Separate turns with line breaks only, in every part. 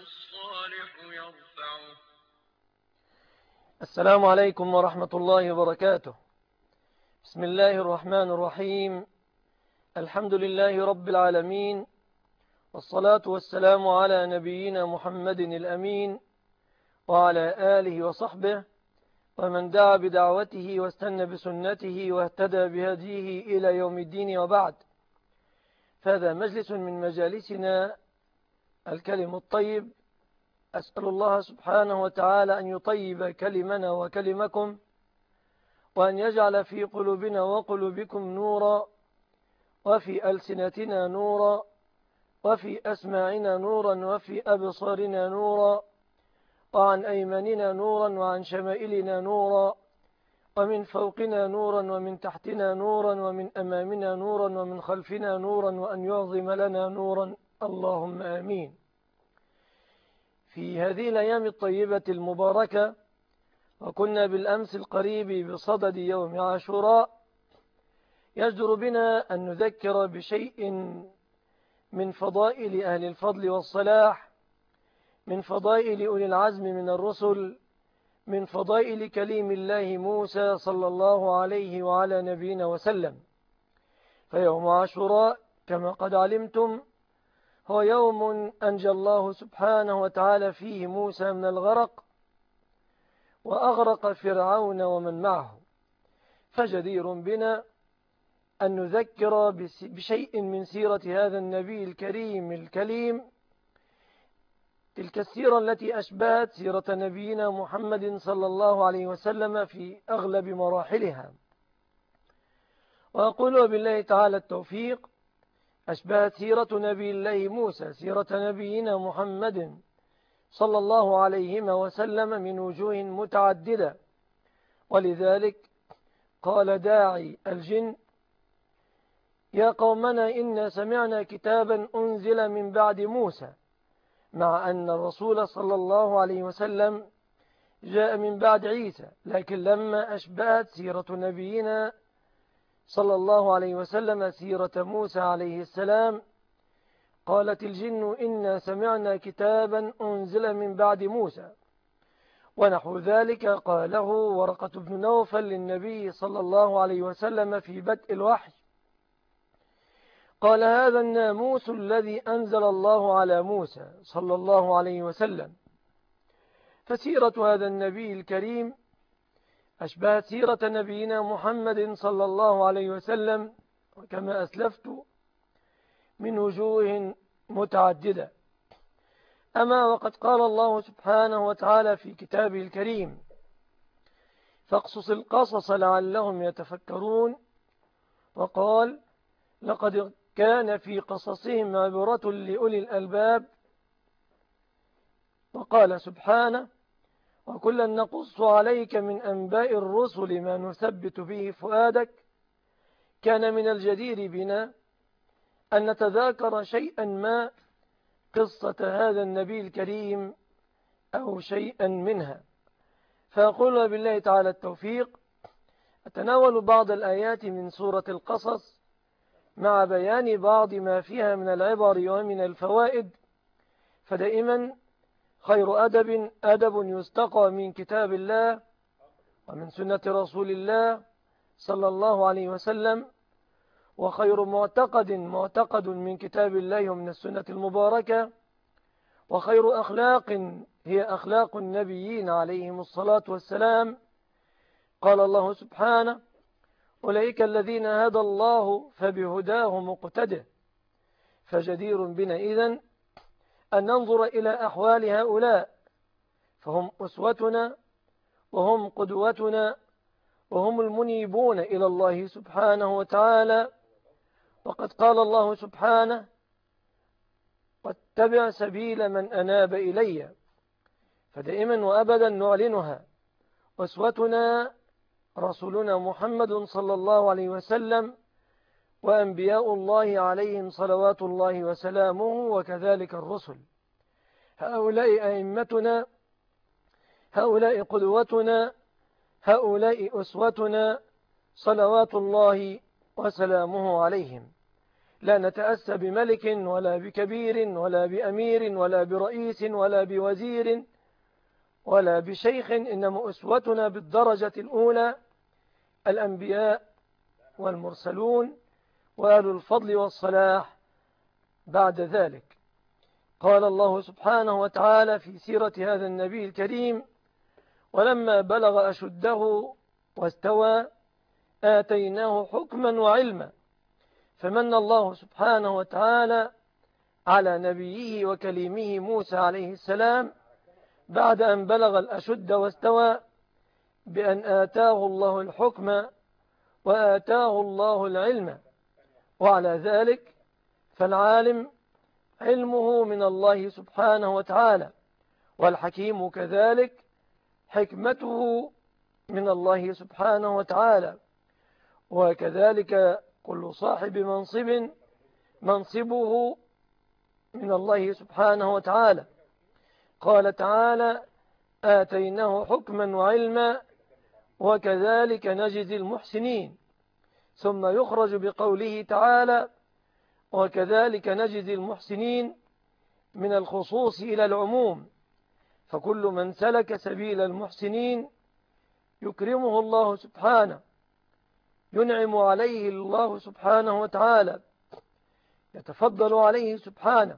الصالح يرفعه.
السلام عليكم ورحمة الله وبركاته. بسم الله الرحمن الرحيم. الحمد لله رب العالمين، والصلاة والسلام على نبينا محمد الأمين وعلى آله وصحبه ومن دعا بدعوته واستنى بسنته واهتدى بهديه إلى يوم الدين، وبعد. فهذا مجلس من مجالسنا الكلم الطيب. أسأل الله سبحانه وتعالى أن يطيب كلمنا وكلمكم، وأن يجعل في قلوبنا وقلوبكم نورا، وفي ألسنتنا نورا، وفي أسماعنا نورا، وفي أبصارنا نورا، وعن أيماننا نورا، وعن شمائلنا نورا، ومن فوقنا نورا، ومن تحتنا نورا، ومن أمامنا نورا، ومن خلفنا نورا، وأن يعظم لنا نورا، اللهم آمين. في هذه الأيام الطيبة المباركة، وكنا بالأمس القريب بصدد يوم عاشوراء، يجدر بنا أن نذكر بشيء من فضائل أهل الفضل والصلاح، من فضائل أولي العزم من الرسل، من فضائل كليم الله موسى صلى الله عليه وعلى نبينا وسلم. فيوم عاشوراء كما قد علمتم هو يوم أنجى الله سبحانه وتعالى فيه موسى من الغرق، وأغرق فرعون ومن معه. فجدير بنا أن نذكر بشيء من سيرة هذا النبي الكريم الكليم، تلك السيرة التي أشبهت سيرة نبينا محمد صلى الله عليه وسلم في أغلب مراحلها. وأقول بالله تعالى التوفيق، أشبهت سيرة نبي الله موسى سيرة نبينا محمد صلى الله عليه وسلم من وجوه متعددة. ولذلك قال داعي الجن: يا قومنا إنا سمعنا كتابا أنزل من بعد موسى، مع أن الرسول صلى الله عليه وسلم جاء من بعد عيسى، لكن لما أشبهت سيرة نبينا صلى الله عليه وسلم سيرة موسى عليه السلام، قالت الجن: إنا سمعنا كتابا أنزل من بعد موسى. ونحو ذلك قاله ورقة بن نوفل للنبي صلى الله عليه وسلم في بدء الوحي، قال: هذا الناموس الذي أنزل الله على موسى صلى الله عليه وسلم. فسيرة هذا النبي الكريم أشبهت سيرة نبينا محمد صلى الله عليه وسلم، وكما أسلفت من وجوه متعددة. أما وقد قال الله سبحانه وتعالى في كتابه الكريم: فاقصص القصص لعلهم يتفكرون. وقال: لقد كان في قصصهم عبرة لأولي الألباب. وقال سبحانه: وكلا نقص عليك من أنباء الرسل ما نثبت به فؤادك. كان من الجدير بنا أن نتذاكر شيئا ما قصة هذا النبي الكريم أو شيئا منها. فأقول بالله تعالى التوفيق، أتناول بعض الآيات من سورة القصص مع بيان بعض ما فيها من العبر ومن الفوائد. فدائما خير أدب يستقى من كتاب الله ومن سنة رسول الله صلى الله عليه وسلم، وخير معتقد من كتاب الله ومن السنة المباركة، وخير أخلاق هي أخلاق النبيين عليهم الصلاة والسلام. قال الله سبحانه: أولئك الذين هدى الله فبهداه مقتده. فجدير بنا إذن أن ننظر إلى أحوال هؤلاء، فهم أسوتنا وهم قدوتنا وهم المنيبون إلى الله سبحانه وتعالى. وقد قال الله سبحانه: واتبع سبيل من أناب إلي. فدائما وأبدا نعلنها. أسوتنا رسولنا محمد صلى الله عليه وسلم، وأنبياء الله عليهم صلوات الله وسلامه، وكذلك الرسل. هؤلاء أئمتنا، هؤلاء قدوتنا، هؤلاء أسوتنا صلوات الله وسلامه عليهم. لا نتأسى بملك ولا بكبير ولا بأمير ولا برئيس ولا بوزير ولا بشيخ، إنما أسوتنا بالدرجة الأولى الأنبياء والمرسلون وأهل الفضل والصلاح بعد ذلك. قال الله سبحانه وتعالى في سيرة هذا النبي الكريم: ولما بلغ أشده واستوى آتيناه حكما وعلما. فمن الله سبحانه وتعالى على نبيه وكليمه موسى عليه السلام بعد أن بلغ الأشد واستوى بأن آتاه الله الحكم وآتاه الله العلم. وعلى ذلك فالعالم علمه من الله سبحانه وتعالى، والحكيم كذلك حكمته من الله سبحانه وتعالى، وكذلك كل صاحب منصب منصبه من الله سبحانه وتعالى. قال تعالى: آتيناه حكما وعلما وكذلك نجزي المحسنين. ثم يخرج بقوله تعالى: وكذلك نجزي المحسنين من الخصوص إلى العموم، فكل من سلك سبيل المحسنين يكرمه الله سبحانه، ينعم عليه الله سبحانه وتعالى، يتفضل عليه سبحانه.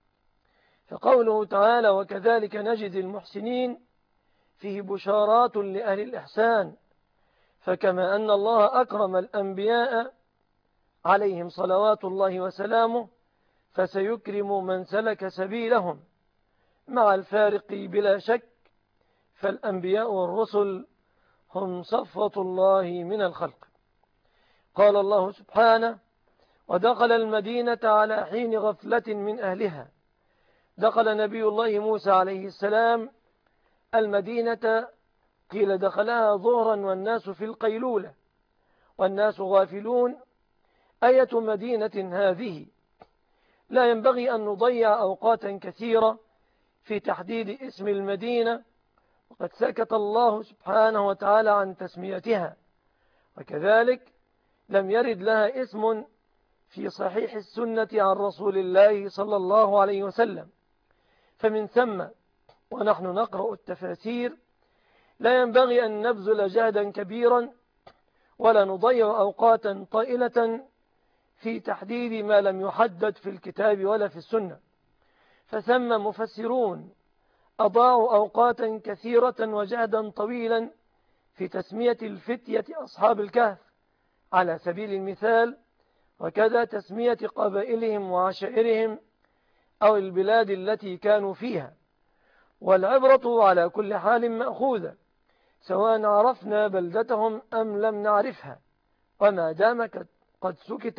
فقوله تعالى: وكذلك نجزي المحسنين فيه بشارات لأهل الإحسان، فكما أن الله أكرم الأنبياء عليهم صلوات الله وسلامه فسيكرم من سلك سبيلهم، مع الفارق بلا شك، فالأنبياء والرسل هم صفوة الله من الخلق. قال الله سبحانه: ودخل المدينة على حين غفلة من أهلها. دخل نبي الله موسى عليه السلام المدينة، قيل دخلها ظهرا والناس في القيلولة والناس غافلون. أية مدينة هذه؟ لا ينبغي أن نضيع أوقاتا كثيرة في تحديد اسم المدينة، وقد سكت الله سبحانه وتعالى عن تسميتها، وكذلك لم يرد لها اسم في صحيح السنة عن رسول الله صلى الله عليه وسلم. فمن ثم ونحن نقرأ التفاسير لا ينبغي أن نبذل جهدا كبيرا ولا نضيع أوقاتا طائلة في تحديد ما لم يحدد في الكتاب ولا في السنة. فثم مفسرون أضاعوا أوقاتا كثيرة وجهدا طويلا في تسمية الفتية أصحاب الكهف على سبيل المثال، وكذا تسمية قبائلهم وعشائرهم أو البلاد التي كانوا فيها. والعبرة على كل حال مأخوذة، سواء عرفنا بلدتهم أم لم نعرفها، وما دام قد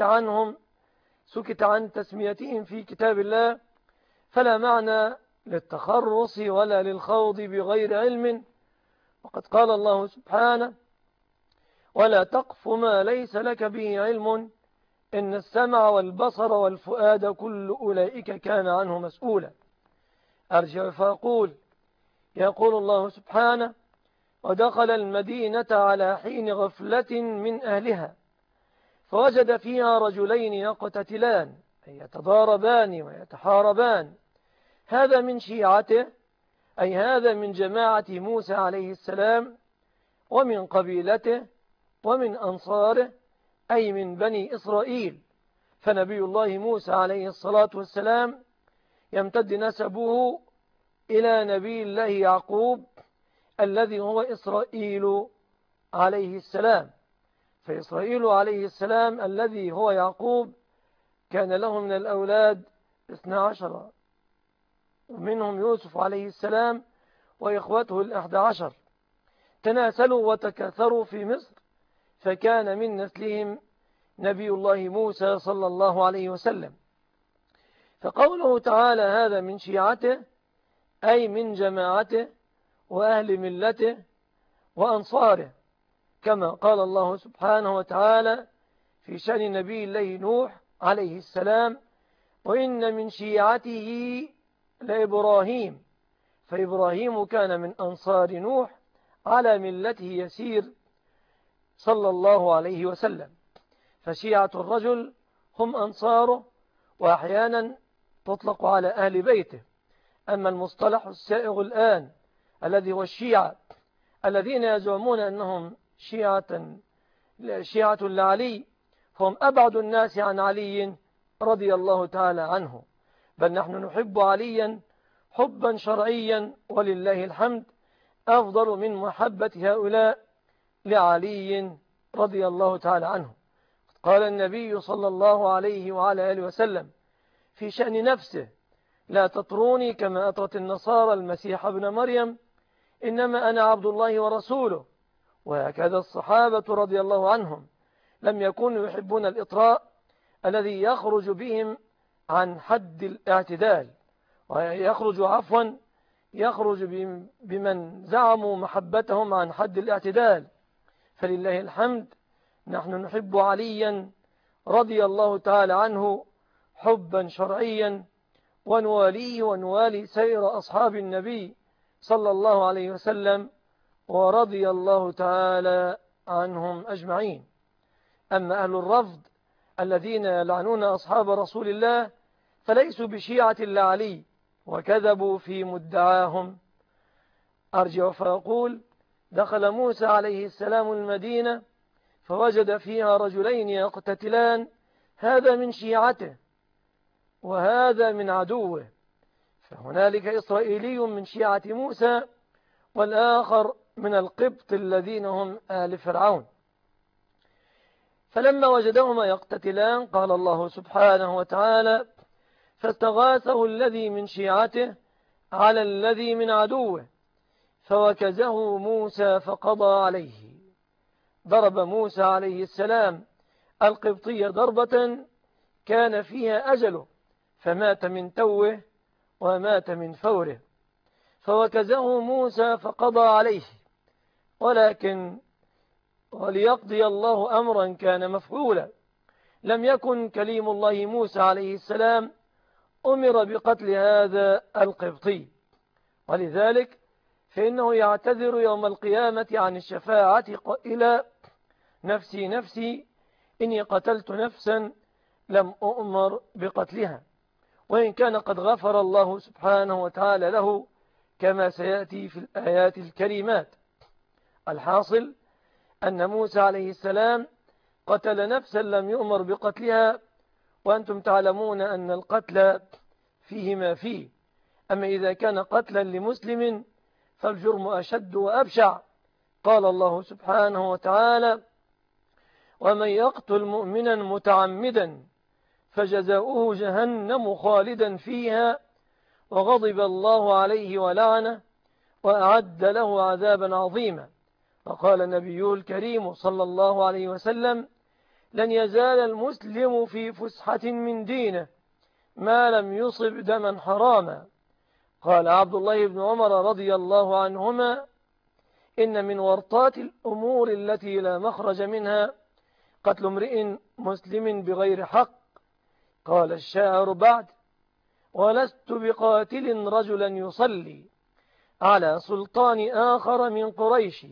سكت عن تسميتهم في كتاب الله فلا معنى للتخرص ولا للخوض بغير علم. وقد قال الله سبحانه: ولا تقف ما ليس لك به علم إن السمع والبصر والفؤاد كل أولئك كان عنه مسؤولا. أرجع فأقول: يقول الله سبحانه: ودخل المدينة على حين غفلة من أهلها فوجد فيها رجلين يقتتلان، أي يتضاربان ويتحاربان، هذا من شيعته، أي هذا من جماعة موسى عليه السلام ومن قبيلته ومن أنصاره، أي من بني إسرائيل. فنبي الله موسى عليه الصلاة والسلام يمتد نسبه إلى نبي الله يعقوب الذي هو إسرائيل عليه السلام. فإسرائيل عليه السلام الذي هو يعقوب كان له من الأولاد 12، ومنهم يوسف عليه السلام وإخوته 11، تناسلوا وتكاثروا في مصر، فكان من نسلهم نبي الله موسى صلى الله عليه وسلم. فقوله تعالى: هذا من شيعته، أي من جماعته وأهل ملته وأنصاره، كما قال الله سبحانه وتعالى في شأن نبي الله نوح عليه السلام: وإن من شيعته لإبراهيم. فإبراهيم كان من أنصار نوح على ملته يسير صلى الله عليه وسلم. فشيعة الرجل هم أنصاره، وأحيانا تطلق على أهل بيته. أما المصطلح السائغ الآن الذي هو الشيعة الذين يزعمون أنهم شيعة لعلي، فهم أبعد الناس عن علي رضي الله تعالى عنه، بل نحن نحب عليا حبا شرعيا ولله الحمد أفضل من محبة هؤلاء لعلي رضي الله تعالى عنه. قال النبي صلى الله عليه وعلى آله وسلم في شأن نفسه: لا تطروني كما أطرت النصارى المسيح ابن مريم، إنما أنا عبد الله ورسوله. وهكذا الصحابة رضي الله عنهم لم يكونوا يحبون الإطراء الذي يخرج بهم عن حد الاعتدال، يخرج بمن زعموا محبتهم عن حد الاعتدال. فلله الحمد نحن نحب عليا رضي الله تعالى عنه حبا شرعيا، ونواليه ونوالي سائر أصحاب النبي صلى الله عليه وسلم، ورضي الله تعالى عنهم أجمعين. أما أهل الرفض الذين يلعنون أصحاب رسول الله فليسوا بشيعة لعلي، وكذبوا في مدعاهم. أرجع فأقول: دخل موسى عليه السلام المدينة فوجد فيها رجلين يقتتلان، هذا من شيعته وهذا من عدوه، فهنالك إسرائيلي من شيعة موسى والآخر من القبط الذين هم آل فرعون. فلما وجدهما يقتتلان قال الله سبحانه وتعالى: فاستغاثه الذي من شيعته على الذي من عدوه فوكزه موسى فقضى عليه. ضرب موسى عليه السلام القبطية ضربة كان فيها أجله، فمات من توه ومات من فوره، فوكزه موسى فقضى عليه. ولكن وليقضي الله أمرا كان مفعولا، لم يكن كليم الله موسى عليه السلام أمر بقتل هذا القبطي، ولذلك فإنه يعتذر يوم القيامة عن الشفاعة قائلا: نفسي نفسي إني قتلت نفسا لم أؤمر بقتلها، وإن كان قد غفر الله سبحانه وتعالى له كما سيأتي في الآيات الكريمات. الحاصل أن موسى عليه السلام قتل نفسا لم يؤمر بقتلها، وأنتم تعلمون أن القتل فيه ما فيه. أما إذا كان قتلا لمسلم فالجرم أشد وأبشع. قال الله سبحانه وتعالى: ومن يقتل مؤمنا متعمدا فجزاؤه جهنم خالدا فيها وغضب الله عليه ولعنه وأعد له عذابا عظيما. وقال النبي الكريم صلى الله عليه وسلم: لن يزال المسلم في فسحة من دينه ما لم يصب دما حراما. قال عبد الله بن عمر رضي الله عنهما: إن من ورطات الأمور التي لا مخرج منها قتل امرئ مسلم بغير حق. قال الشاعر بعد: ولست بقاتل رجلا يصلي على سلطان آخر من قريش،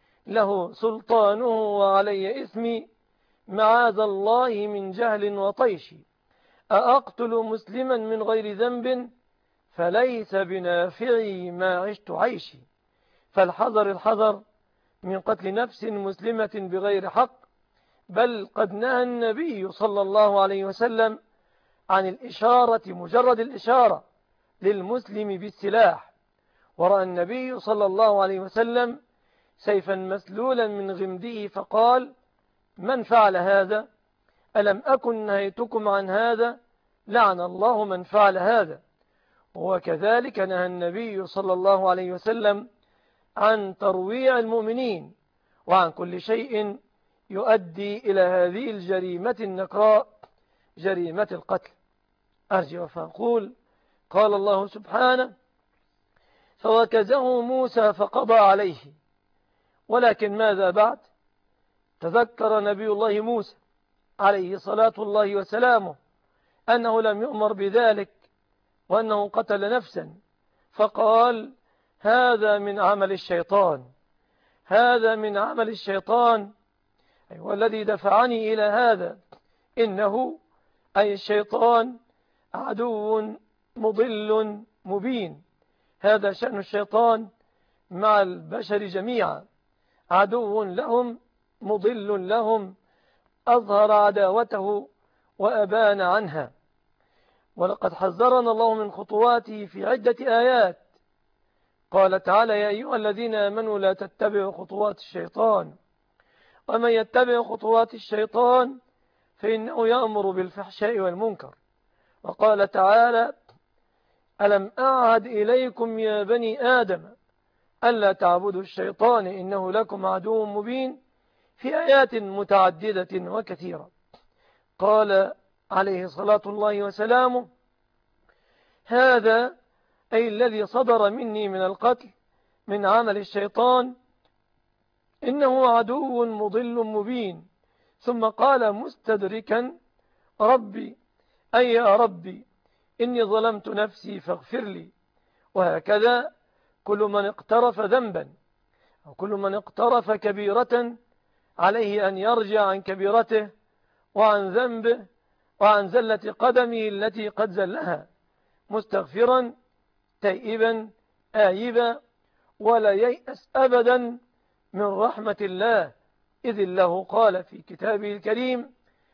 له سلطانه وعلي إثمي معاذ الله من جهل وطيش. أأقتل مسلما من غير ذنب فليس بنافعي ما عشت عيشي. فالحذر الحذر من قتل نفس مسلمة بغير حق، بل قد نهى النبي صلى الله عليه وسلم عن الإشارة مجرد الإشارة للمسلم بالسلاح. ورأى النبي صلى الله عليه وسلم سيفا مسلولا من غمده فقال: من فعل هذا؟ ألم أكن نهيتكم عن هذا؟ لعن الله من فعل هذا. وكذلك نهى النبي صلى الله عليه وسلم عن ترويع المؤمنين وعن كل شيء يؤدي إلى هذه الجريمة النكراء، جريمة القتل. أرجع فأقول: قال الله سبحانه: فوكزه موسى فقضى عليه. ولكن ماذا بعد؟ تذكر نبي الله موسى عليه صلاة الله وسلامه أنه لم يؤمر بذلك وأنه قتل نفسا، فقال: هذا من عمل الشيطان، هذا من عمل الشيطان، والذي دفعني إلى هذا إنه أي الشيطان عدو مضل مبين. هذا شأن الشيطان مع البشر جميعا، عدو لهم مضل لهم، أظهر عداوته وأبان عنها. ولقد حذرنا الله من خطواته في عدة آيات. قال تعالى: يا أيها الذين آمنوا لا تتبعوا خطوات الشيطان، ومن يتبع خطوات الشيطان فإنه يأمر بالفحشاء والمنكر. وقال تعالى: ألم أعهد إليكم يا بني آدم ألا تعبدوا الشيطان إنه لكم عدو مبين، في آيات متعددة وكثيرة. قال عليه صلاة الله وسلامه: هذا أي الذي صدر مني من القتل من عمل الشيطان إنه عدو مضل مبين. ثم قال مستدركا: ربي أي يا ربي إني ظلمت نفسي فاغفر لي. وهكذا كل من اقترف ذنبا أو كل من اقترف كبيرة عليه أن يرجع عن كبيرته وعن ذنبه وعن زلة قدمه التي قد زلها، مستغفرا تائبا آيبا، ولا ييأس أبدا من رحمة الله، إذ الله قال في كتابه الكريم: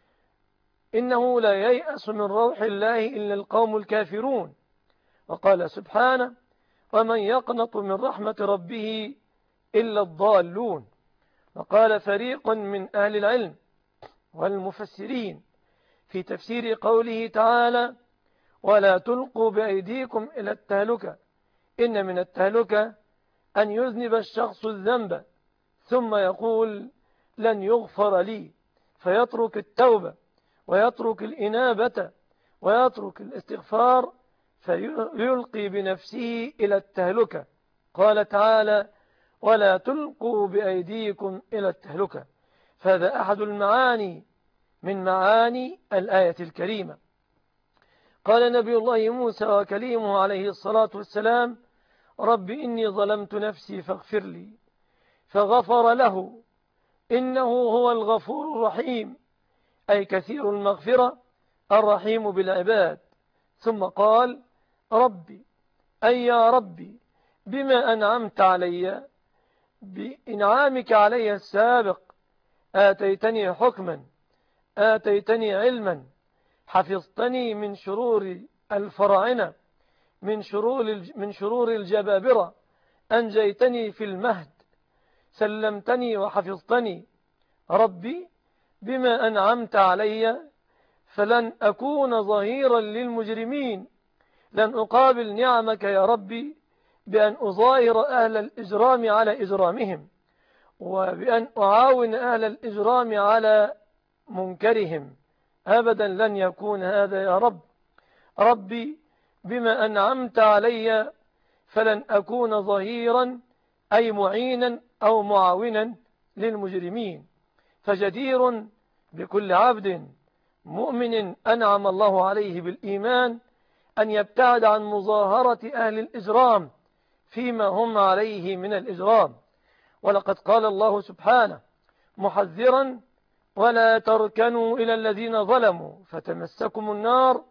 إنه لا ييأس من روح الله إلا القوم الكافرون. وقال سبحانه: ومن يقنط من رحمة ربه إلا الضالون. وقال فريق من أهل العلم والمفسرين في تفسير قوله تعالى: ولا تلقوا بأيديكم إلى التهلكة، إن من التهلكة أن يذنب الشخص الذنب ثم يقول لن يغفر لي، فيترك التوبة ويترك الإنابة ويترك الاستغفار فيلقي بنفسه إلى التهلكة. قال تعالى: ولا تلقوا بأيديكم إلى التهلكة. فهذا أحد المعاني من معاني الآية الكريمة. قال نبي الله موسى وكليمه عليه الصلاة والسلام: رب إني ظلمت نفسي فاغفر لي، فغفر له إنه هو الغفور الرحيم، أي كثير المغفرة الرحيم بالعباد. ثم قال: ربي أي يا ربي بما أنعمت علي، بإنعامك علي السابق، آتيتني حكما، آتيتني علما، حفظتني من شرور الفراعنة، من شرور الجبابرة، أنجيتني في المهد، سلمتني وحفظتني. ربي بما أنعمت علي فلن أكون ظهيرا للمجرمين، لن أقابل نعمك يا ربي بأن أظاهر أهل الإجرام على إجرامهم، وبأن أعاون أهل الإجرام على منكرهم، أبدا لن يكون هذا يا رب. ربي بما أنعمت علي فلن أكون ظهيرا أي معينا أو معاونا للمجرمين. فجدير بكل عبد مؤمن أنعم الله عليه بالإيمان أن يبتعد عن مظاهرة أهل الإجرام فيما هم عليه من الإجرام. ولقد قال الله سبحانه محذرا: ولا تركنوا إلى الذين ظلموا فتمسكم النار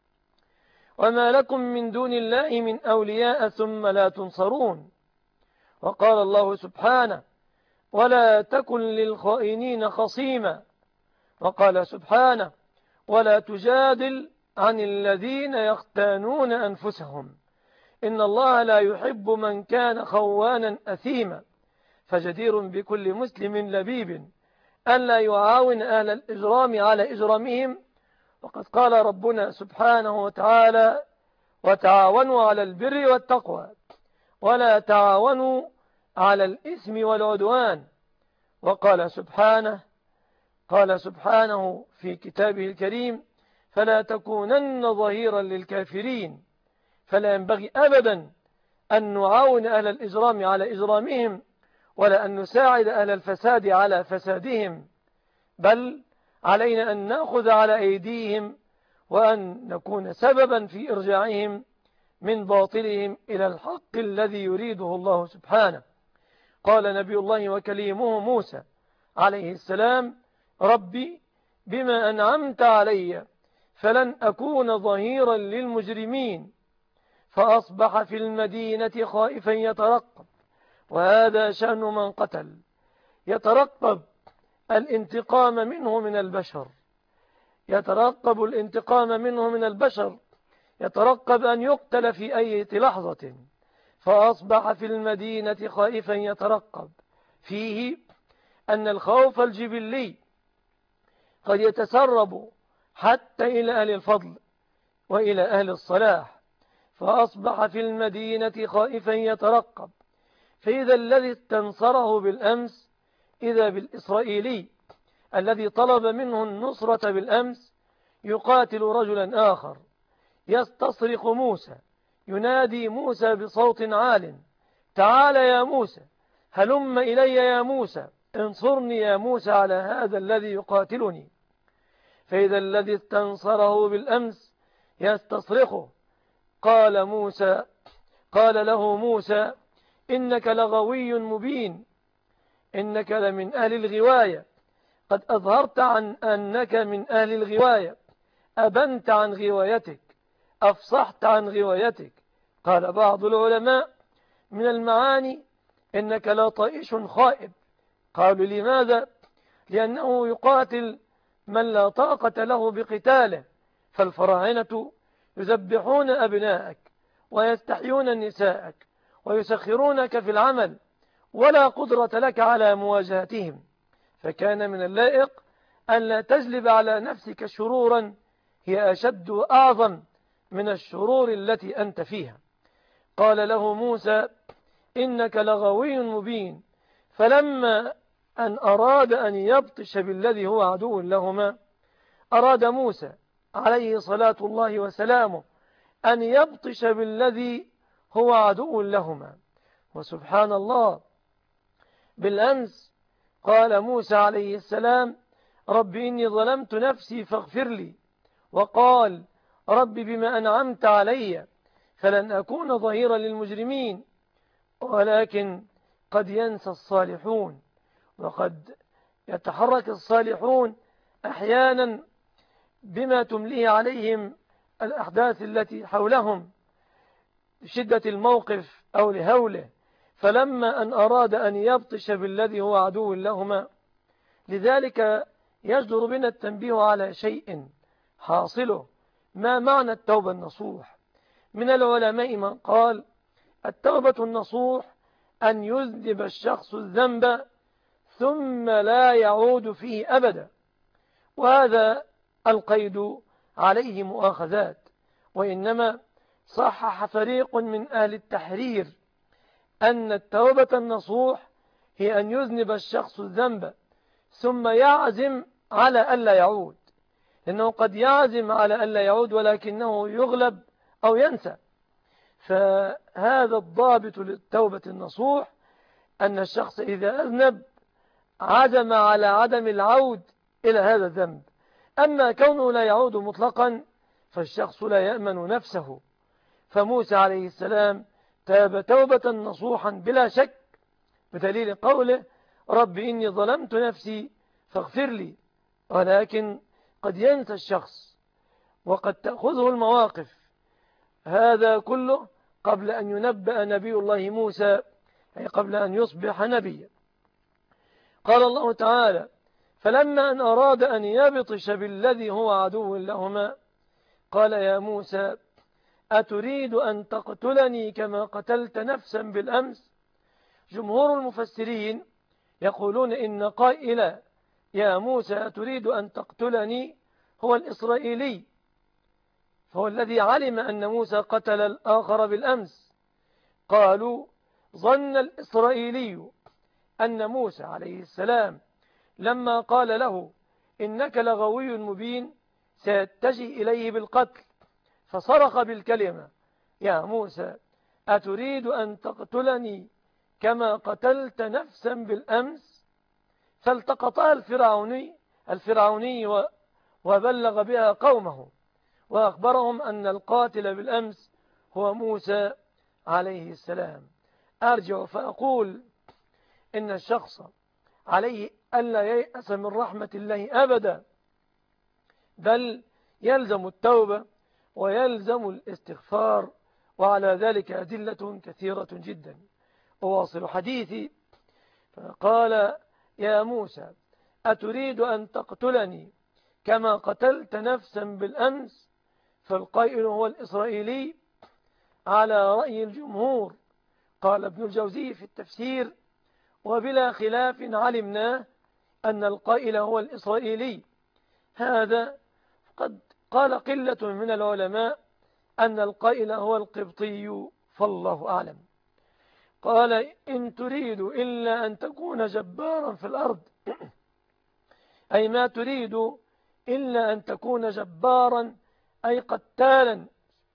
وما لكم من دون الله من أولياء ثم لا تنصرون. وقال الله سبحانه: ولا تكن للخائنين خصيما. وقال سبحانه: ولا تجادل عن الذين يختانون أنفسهم إن الله لا يحب من كان خوانا أثيما. فجدير بكل مسلم لبيب ألا يعاون أهل الإجرام على إجرامهم. وقد قال ربنا سبحانه وتعالى: وتعاونوا على البر والتقوى ولا تعاونوا على الإثم والعدوان. وقال سبحانه في كتابه الكريم: فلا تكونن ظهيرا للكافرين. فلا ينبغي أبدا أن نعاون أهل الإجرام على إجرامهم ولا أن نساعد أهل الفساد على فسادهم، بل علينا أن نأخذ على أيديهم وأن نكون سببا في إرجاعهم من باطلهم إلى الحق الذي يريده الله سبحانه. قال نبي الله وكليمه موسى عليه السلام: ربي بما أنعمت علي فلن أكون ظهيرا للمجرمين فأصبح في المدينة خائفا يترقب. وهذا شأن من قتل، يترقب الانتقام منه من البشر، يترقب الانتقام منه من البشر، يترقب أن يقتل في أي لحظة. فأصبح في المدينة خائفا يترقب، فيه أن الخوف الجبلي قد يتسرب حتى إلى أهل الفضل وإلى أهل الصلاح. فأصبح في المدينة خائفا يترقب، فإذا الذي استنصره بالأمس إذا بالإسرائيلي الذي طلب منه النصرة بالأمس يقاتل رجلا آخر، يستصرخ موسى، ينادي موسى بصوت عال: تعال يا موسى، هلم إلي يا موسى، انصرني يا موسى على هذا الذي يقاتلني. فإذا الذي استنصره بالأمس يستصرخه، قال له موسى: إنك لغوي مبين، إنك لمن أهل الغواية، قد أظهرت عن أنك من أهل الغواية، أبنت عن غوايتك، أفصحت عن غوايتك. قال بعض العلماء من المعاني: إنك لطائش خائب. قالوا لماذا؟ لأنه يقاتل من لا طاقة له بقتاله، فالفراعنة يذبحون أبنائك ويستحيون نسائك ويسخرونك في العمل، ولا قدرة لك على مواجهتهم، فكان من اللائق أن لا تجلب على نفسك شرورا هي أشد وأعظم من الشرور التي أنت فيها. قال له موسى: إنك لغوي مبين. فلما أن أراد أن يبطش بالذي هو عدو لهما، أراد موسى عليه صلاة الله وسلامه أن يبطش بالذي هو عدو لهما. وسبحان الله، بالأمس قال موسى عليه السلام: رب إني ظلمت نفسي فاغفر لي، وقال: رب بما أنعمت علي فلن أكون ظهيرا للمجرمين. ولكن قد ينسى الصالحون، وقد يتحرك الصالحون أحيانا بما تمليه عليهم الأحداث التي حولهم لشدة الموقف أو لهوله. فلما أن أراد أن يبطش بالذي هو عدو لهما، لذلك يجدر بنا التنبيه على شيء حاصله: ما معنى التوبة النصوح؟ من العلماء من قال: التوبة النصوح أن يذنب الشخص الذنب ثم لا يعود فيه أبدا، وهذا القيد عليه مؤاخذات. وإنما صحح فريق من أهل التحرير أن التوبة النصوح هي أن يذنب الشخص الذنب ثم يعزم على ألا يعود، لأنه قد يعزم على ألا يعود ولكنه يغلب أو ينسى. فهذا الضابط للتوبة النصوح، أن الشخص إذا أذنب عزم على عدم العود إلى هذا الذنب. أما كونه لا يعود مطلقا فالشخص لا يأمن نفسه. فموسى عليه السلام تاب توبة نصوحا بلا شك، بدليل قوله: رب إني ظلمت نفسي فاغفر لي. ولكن قد ينسى الشخص وقد تأخذه المواقف. هذا كله قبل أن ينبأ نبي الله موسى، أي قبل أن يصبح نبيا. قال الله تعالى: فلما أن أراد أن يبطش بالذي هو عدو لهما قال يا موسى أتريد أن تقتلني كما قتلت نفسا بالأمس؟ جمهور المفسرين يقولون إن قائل يا موسى أتريد أن تقتلني هو الإسرائيلي، فهو الذي علم أن موسى قتل الآخر بالأمس. قالوا: ظن الإسرائيلي أن موسى عليه السلام لما قال له إنك لغوي مبين سيتجه إليه بالقتل، فصرخ بالكلمة: يا موسى أتريد أن تقتلني كما قتلت نفسا بالأمس؟ فالتقطها الفرعوني وبلغ بها قومه وأخبرهم أن القاتل بالأمس هو موسى عليه السلام. أرجع فأقول إن الشخص عليه ألا ييأس من رحمة الله أبدا، بل يلزم التوبة ويلزم الاستغفار، وعلى ذلك أدلة كثيرة جدا. أواصل حديثي. فقال: يا موسى أتريد أن تقتلني كما قتلت نفسا بالأمس؟ فالقائل هو الإسرائيلي على رأي الجمهور. قال ابن الجوزي في التفسير: وبلا خلاف علمنا أن القائل هو الإسرائيلي. هذا قد قال قلة من العلماء أن القائل هو القبطي، فالله أعلم. قال: إن تريد إلا أن تكون جبارا في الأرض، أي ما تريد إلا أن تكون جبارا أي قتالا.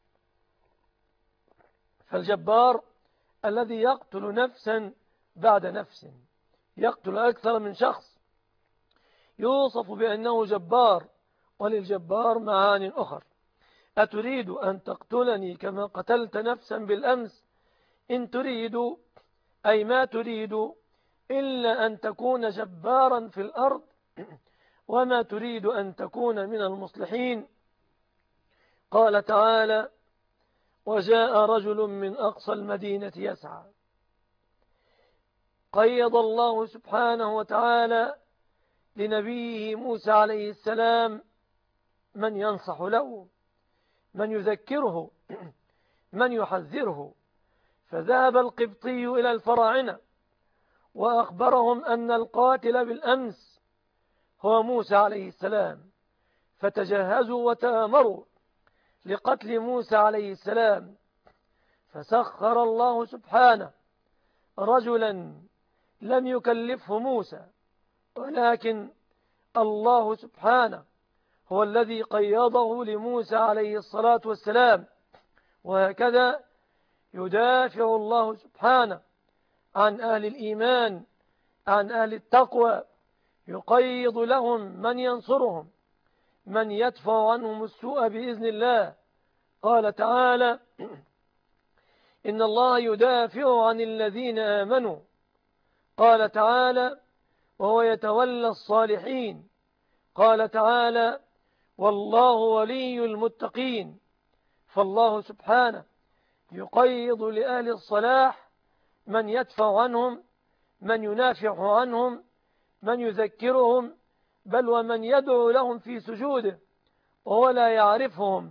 فالجبار الذي يقتل نفسا بعد نفس، يقتل أكثر من شخص، يوصف بأنه جبار، وللجبار معان أخر. أتريد أن تقتلني كما قتلت نفسا بالأمس؟ إن تريد أي ما تريد إلا أن تكون جبارا في الأرض، وما تريد أن تكون من المصلحين. قال تعالى: وجاء رجل من أقصى المدينة يسعى. قيض الله سبحانه وتعالى لنبيه موسى عليه السلام من ينصح له، من يذكره، من يحذره. فذهب القبطي إلى الفراعنة وأخبرهم أن القاتل بالأمس هو موسى عليه السلام، فتجهزوا وتآمروا لقتل موسى عليه السلام. فسخر الله سبحانه رجلا لم يكلفه موسى، ولكن الله سبحانه هو الذي قيضه لموسى عليه الصلاة والسلام. وهكذا يدافع الله سبحانه عن أهل الإيمان، عن أهل التقوى، يقيض لهم من ينصرهم، من يدفع عنهم السوء بإذن الله. قال تعالى: إن الله يدافع عن الذين آمنوا. قال تعالى: وهو يتولى الصالحين. قال تعالى: والله ولي المتقين. فالله سبحانه يقيض لأهل الصلاح من يدفع عنهم، من ينافع عنهم، من يذكرهم، بل ومن يدعو لهم في سجوده وهو لا يعرفهم.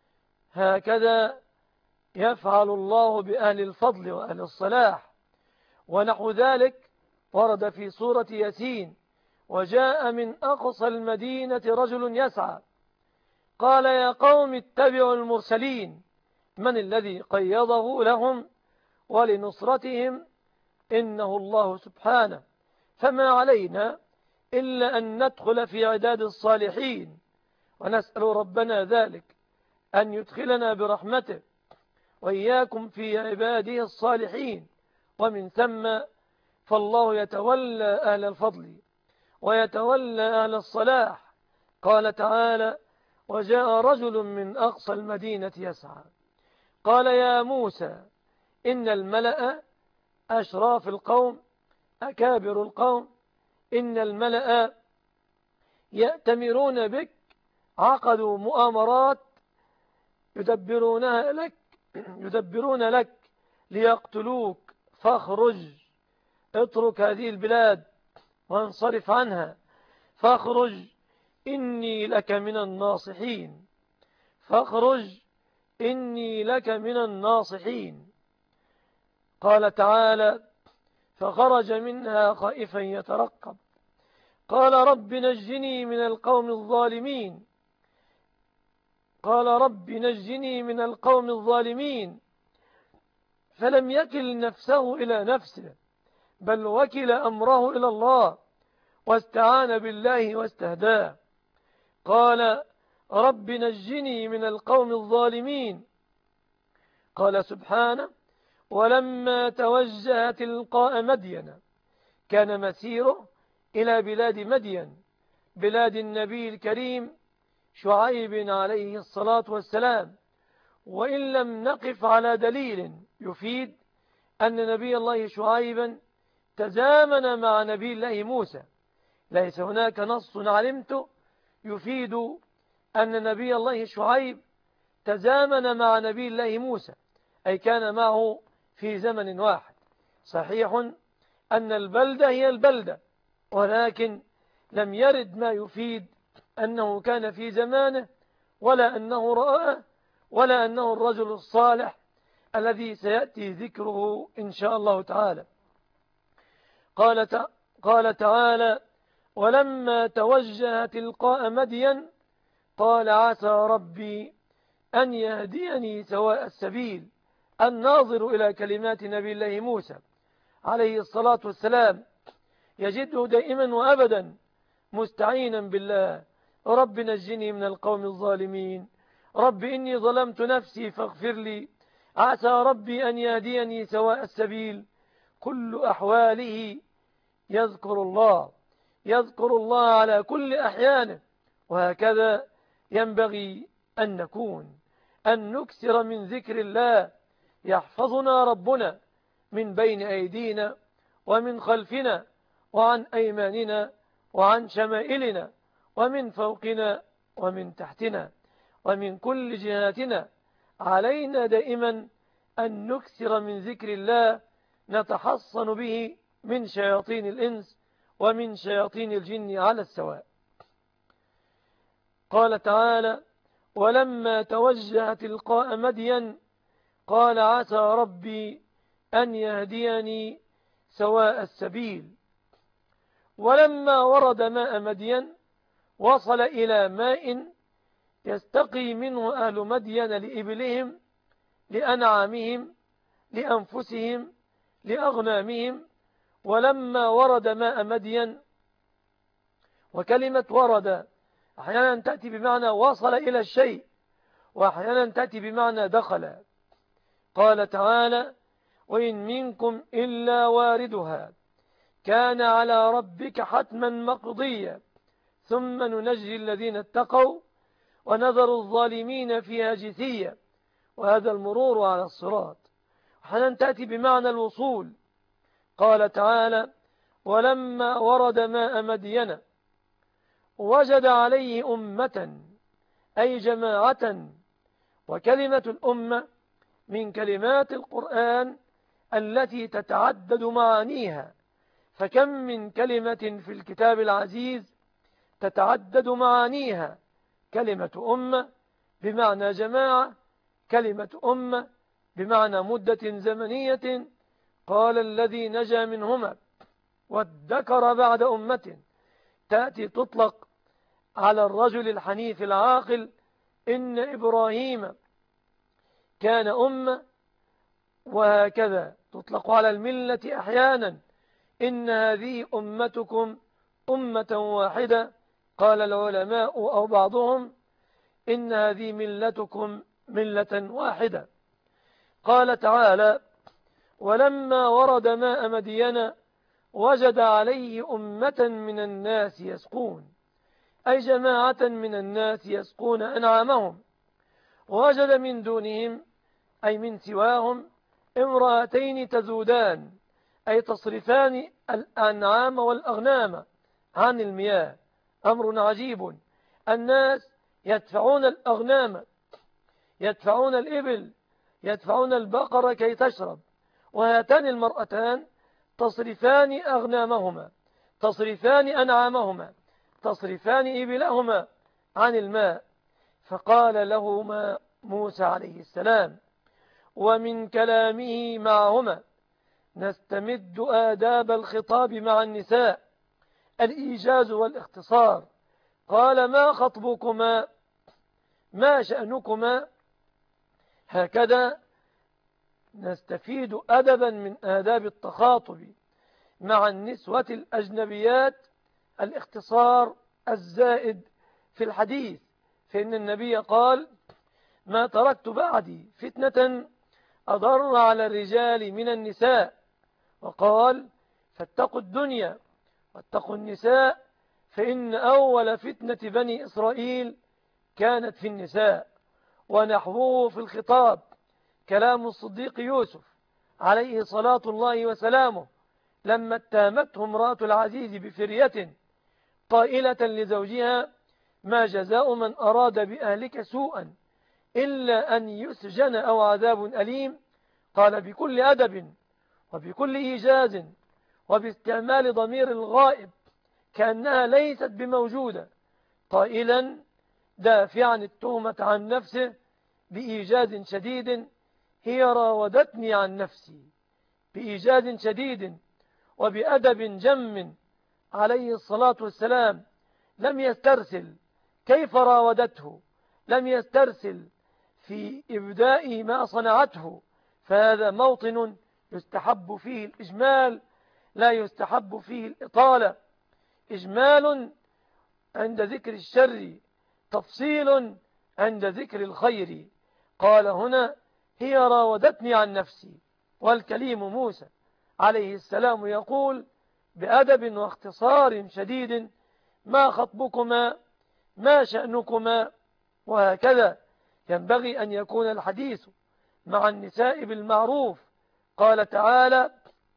هكذا يفعل الله بأهل الفضل وأهل الصلاح. ونحو ذلك ورد في سورة ياسين: وجاء من أقصى المدينة رجل يسعى. قال: يا قوم اتبعوا المرسلين. من الذي قيضه لهم ولنصرتهم؟ إنه الله سبحانه. فما علينا إلا أن ندخل في عداد الصالحين، ونسأل ربنا ذلك أن يدخلنا برحمته وإياكم في عباده الصالحين. ومن ثم فالله يتولى أهل الفضل ويتولى أهل الصلاح. قال تعالى: وجاء رجل من أقصى المدينة يسعى. قال: يا موسى إن الملأ أشراف القوم، أكابر القوم، إن الملأ يأتمرون بك، عقدوا مؤامرات يدبرون لك ليقتلوك، فاخرج، اترك هذه البلاد وانصرف عنها، فاخرج إني لك من الناصحين، فاخرج إني لك من الناصحين. قال تعالى: فخرج منها خائفا يترقب. قال: رب نجني من القوم الظالمين. قال: رب نجني من القوم الظالمين. فلم يكل نفسه إلى نفسه، بل وكل أمره إلى الله، واستعان بالله واستهداه. قال: رب نجني من القوم الظالمين. قال سبحانه: ولما توجه تلقاء مدين كان مسيره إلى بلاد مدين، بلاد النبي الكريم شعيب عليه الصلاة والسلام. وإن لم نقف على دليل يفيد أن نبي الله شعيبا تزامن مع نبي الله موسى، ليس هناك نص علمته يفيد أن نبي الله شعيب تزامن مع نبي الله موسى، أي كان معه في زمن واحد. صحيح أن البلدة هي البلدة، ولكن لم يرد ما يفيد أنه كان في زمانه، ولا أنه رآه، ولا أنه الرجل الصالح الذي سيأتي ذكره إن شاء الله تعالى. قال تعالى: ولما توجه تلقاء مدين قال عسى ربي أن يهديني سواء السبيل. الناظر إلى كلمات نبي الله موسى عليه الصلاة والسلام يجده دائما وأبدا مستعينا بالله: رب نجني من القوم الظالمين، رب إني ظلمت نفسي فاغفر لي، عسى ربي أن يهديني سواء السبيل. كل أحواله يذكر الله على كل أحيانه، وهكذا ينبغي أن نكون، أن نكثر من ذكر الله. يحفظنا ربنا من بين أيدينا ومن خلفنا وعن أيماننا وعن شمائلنا ومن فوقنا ومن تحتنا ومن كل جهاتنا. علينا دائما أن نكثر من ذكر الله نتحصن به من شياطين الإنس ومن شياطين الجن على السواء. قال تعالى: ولما توجه تلقاء مدين قال عسى ربي أن يهديني سواء السبيل. ولما ورد ماء مدين وصل إلى ماء يستقي منه أهل مدين لإبلهم، لأنعامهم، لأنفسهم، لأغنامهم. ولما ورد ماء مدين، وكلمة ورد أحيانا تأتي بمعنى وصل إلى الشيء، وأحيانا تأتي بمعنى دخل. قال تعالى: وإن منكم إلا واردها كان على ربك حتما مقضيا ثم ننجي الذين اتقوا ونذر الظالمين فيها جثيا. وهذا المرور على الصراط. أحيانا تأتي بمعنى الوصول. قال تعالى: ولما ورد ماء مدين وجد عليه أمة، أي جماعة. وكلمة الأمة من كلمات القرآن التي تتعدد معانيها، فكم من كلمة في الكتاب العزيز تتعدد معانيها. كلمة أمة بمعنى جماعة، كلمة أمة بمعنى مدة زمنية. قال الذي نجا منهما وادكر بعد أمة، تأتي تطلق على الرجل الحنيف العاقل: إن إبراهيم كان أمة. وهكذا تطلق على الملة أحيانا: إن هذه أمتكم أمة واحدة. قال العلماء أو بعضهم: إن هذه ملتكم ملة واحدة. قال تعالى: ولما ورد ماء مدين وجد عليه أمة من الناس يسقون، أي جماعة من الناس يسقون أنعامهم. ووجد من دونهم، أي من سواهم، امرأتين تزودان، أي تصرفان الأنعام والأغنام عن المياه. أمر عجيب. الناس يدفعون الأغنام، يدفعون الإبل، يدفعون البقرة كي تشرب، وهاتان المرأتان تصرفان أغنامهما، تصرفان أنعامهما، تصرفان إبلهما عن الماء. فقال لهما موسى عليه السلام: ومن كلامه معهما نستمد آداب الخطاب مع النساء، الإيجاز والاختصار. قال: ما خطبكما، ما شأنكما. هكذا نستفيد أدبا من آداب التخاطب مع النسوة الأجنبيات، الاختصار الزائد في الحديث. فإن النبي قال: ما تركت بعدي فتنة أضر على الرجال من النساء. وقال: فاتقوا الدنيا واتقوا النساء، فإن أول فتنة بني إسرائيل كانت في النساء. ونحوه في الخطاب كلام الصديق يوسف عليه صلاة الله وسلامه لما اتهمته امرأة العزيز بفرية قائلة لزوجها: ما جزاء من أراد بأهلك سوءا إلا أن يسجن أو عذاب أليم. قال بكل أدب وبكل إيجاز وباستعمال ضمير الغائب كأنها ليست بموجودة، قائلا دافعا التهمة عن نفسه بإيجاز شديد: هي راودتني عن نفسي، بإيجاز شديد وبأدب جم عليه الصلاة والسلام. لم يسترسل كيف راودته، لم يسترسل في إبداء ما صنعته، فهذا موطن يستحب فيه الإجمال لا يستحب فيه الإطالة. إجمال عند ذكر الشر، تفصيل عند ذكر الخير. قال هنا: هي راودتني عن نفسي. والكليم موسى عليه السلام يقول بأدب واختصار شديد: ما خطبكما، ما شأنكما. وهكذا ينبغي أن يكون الحديث مع النساء بالمعروف. قال تعالى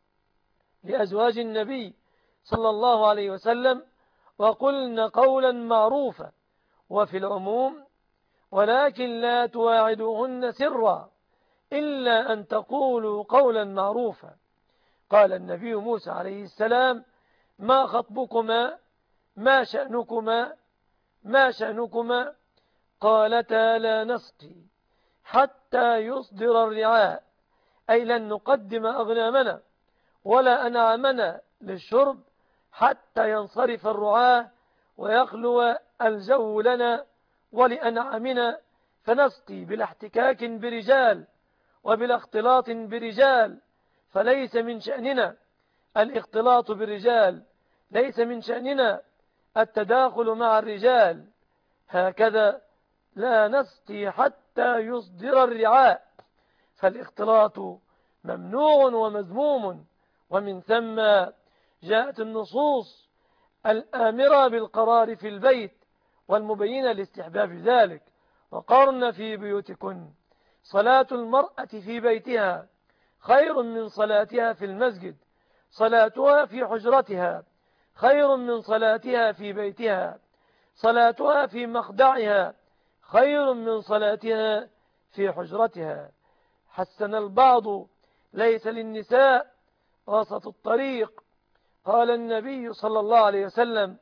لأزواج النبي صلى الله عليه وسلم: وقلن قولا معروفا. وفي العموم: ولكن لا تواعدوهن سرا إلا أن تقولوا قولا معروفا. قال النبي موسى عليه السلام: ما خطبكما، ما شأنكما، ما شأنكما. قالتا: لا نسقي حتى يصدر الرعاء، أي لن نقدم أغنامنا ولا أنعامنا للشرب حتى ينصرف الرعاة ويخلو الجو لنا ولأنعامنا، فنسقي بلا احتكاك برجال وبلا اختلاط برجال. فليس من شأننا الاختلاط بالرجال، ليس من شأننا التداخل مع الرجال. هكذا لا نسقي حتى يصدر الرعاء، فالاختلاط ممنوع ومذموم. ومن ثم جاءت النصوص الآمرة بالقرار في البيت والمبينة لاستحباب ذلك: وقرن في بيوتكن. صلاة المرأة في بيتها خير من صلاتها في المسجد، صلاتها في حجرتها خير من صلاتها في بيتها، صلاتها في مخدعها خير من صلاتها في حجرتها. حسن البعض: ليس للنساء وسط الطريق. قال النبي صلى الله عليه وسلم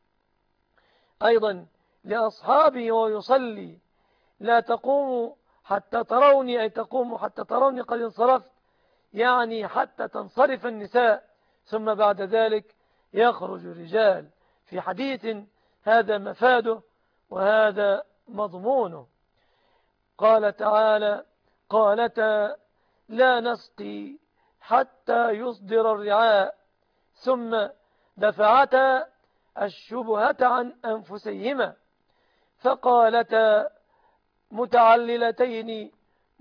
أيضا لأصحابه ويصلي: لا تقوموا حتى تروني، أي تقوموا حتى تروني قد انصرفت، يعني حتى تنصرف النساء، ثم بعد ذلك يخرج الرجال. في حديث هذا مفاده وهذا مضمونه. قال تعالى: قالتا: لا نسقي حتى يصدر الرعاء. ثم دفعتا الشبهة عن أنفسهما، فقالتا متعللتين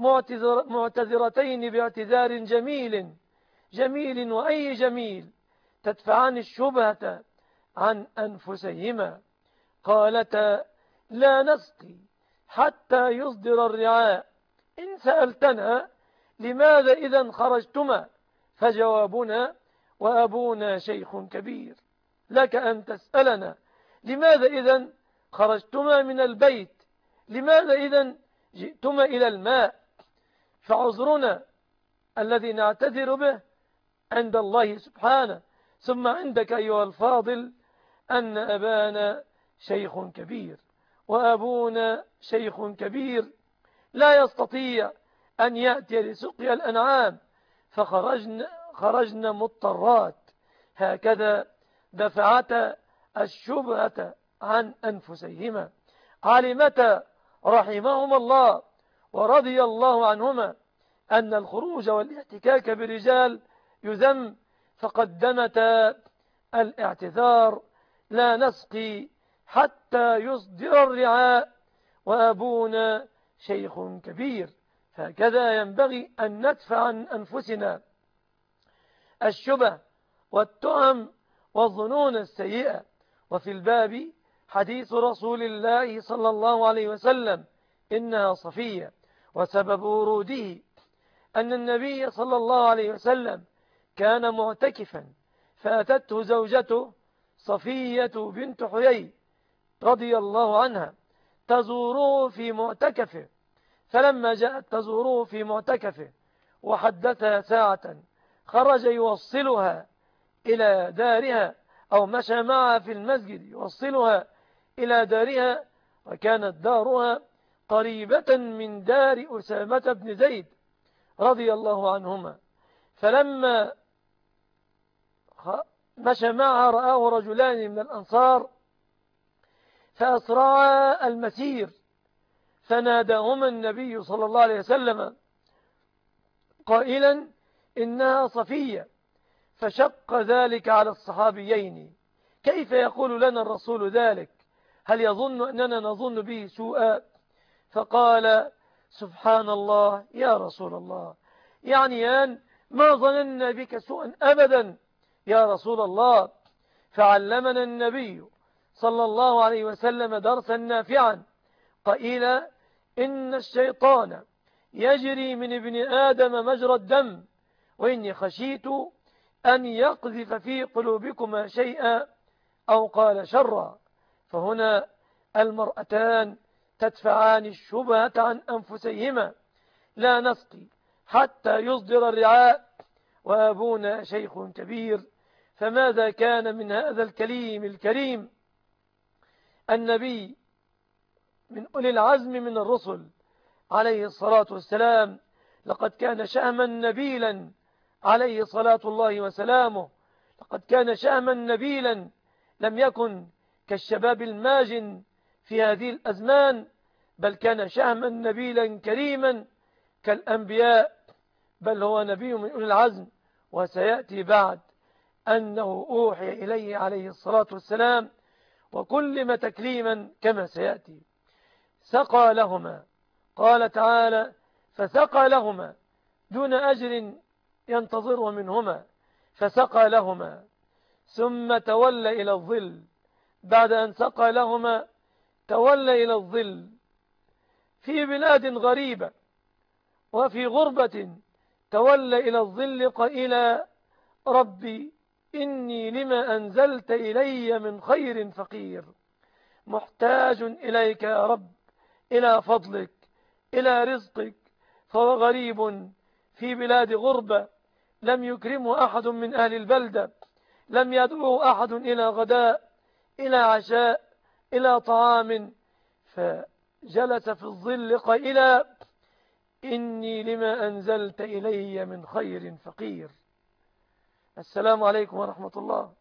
معتذرتين باعتذار جميل: جميل وأي جميل، تدفعان الشبهة عن أنفسهما. قالتا: لا نسقي حتى يصدر الرعاء. إن سألتنا لماذا إذن خرجتما، فجوابنا: وأبونا شيخ كبير. لك أن تسألنا لماذا إذن خرجتما من البيت، لماذا إذن جئتما إلى الماء. فعذرنا الذي نعتذر به عند الله سبحانه، ثم عندك أيها الفاضل، أن أبانا شيخ كبير، وأبونا شيخ كبير لا يستطيع أن يأتي لسقيا الأنعام، خرجنا مضطرات. هكذا دفعتا الشبهة عن أنفسهما. علمتا رحمهما الله ورضي الله عنهما أن الخروج والاحتكاك بالرجال يذم، فقدمتا الاعتذار: لا نسقي حتى يصدر الرعاء وأبونا شيخ كبير. هكذا ينبغي أن ندفع عن أنفسنا الشبه والتهم والظنون السيئة. وفي الباب حديث رسول الله صلى الله عليه وسلم: إنها صفية. وسبب وروده أن النبي صلى الله عليه وسلم كان معتكفا، فأتته زوجته صفية بنت حيي رضي الله عنها تزوره في معتكفه، فلما جاءت تزوره في معتكفه وحدثها ساعة خرج يوصلها إلى دارها، أو مشى معها في المسجد يوصلها إلى دارها، وكانت دارها قريبة من دار أسامة بن زيد رضي الله عنهما. فلما مشى معها رآه رجلان من الأنصار فأسرعا المسير، فناداهما النبي صلى الله عليه وسلم قائلا إنها صفية، فشق ذلك على الصحابيين. كيف يقول لنا الرسول ذلك؟ هل يظن أننا نظن به سوءا؟ فقال سبحان الله يا رسول الله، يعني أن ما ظننا بك سوءا أبدا يا رسول الله. فعلمنا النبي صلى الله عليه وسلم درسا نافعا قائلا إن الشيطان يجري من ابن آدم مجرى الدم، وإني خشيت أن يقذف في قلوبكما شيئا أو قال شرا. فهنا المرأتان تدفعان الشبهة عن أنفسهما، لا نسقي حتى يصدر الرعاء وأبونا شيخ كبير. فماذا كان من هذا الكليم الكريم النبي من أولي العزم من الرسل عليه الصلاة والسلام؟ لقد كان شأما نبيلا عليه صلاة الله وسلامه، لقد كان شأما نبيلا لم يكن كالشباب الماجن في هذه الأزمان، بل كان شأما نبيلا كريما كالأنبياء، بل هو نبي من أولي العزم. وسيأتي بعد أنه أوحي إليه عليه الصلاة والسلام وكلم تكليما كما سيأتي. سقى لهما، قال تعالى فسقى لهما دون أجر ينتظره منهما، فسقى لهما ثم تولى إلى الظل. بعد أن سقى لهما تولى إلى الظل في بلاد غريبة وفي غربة، تولى إلى الظل قائلا ربي إني لما أنزلت إلي من خير فقير، محتاج إليك يا رب، إلى فضلك، إلى رزقك. فهو غريب في بلاد غربة، لم يكرمه أحد من أهل البلدة، لم يدعوه أحد إلى غداء، إلى عشاء، إلى طعام، فجلس في الظل قائلا إني لما أنزلت إلي من خير فقير. السلام عليكم ورحمة الله.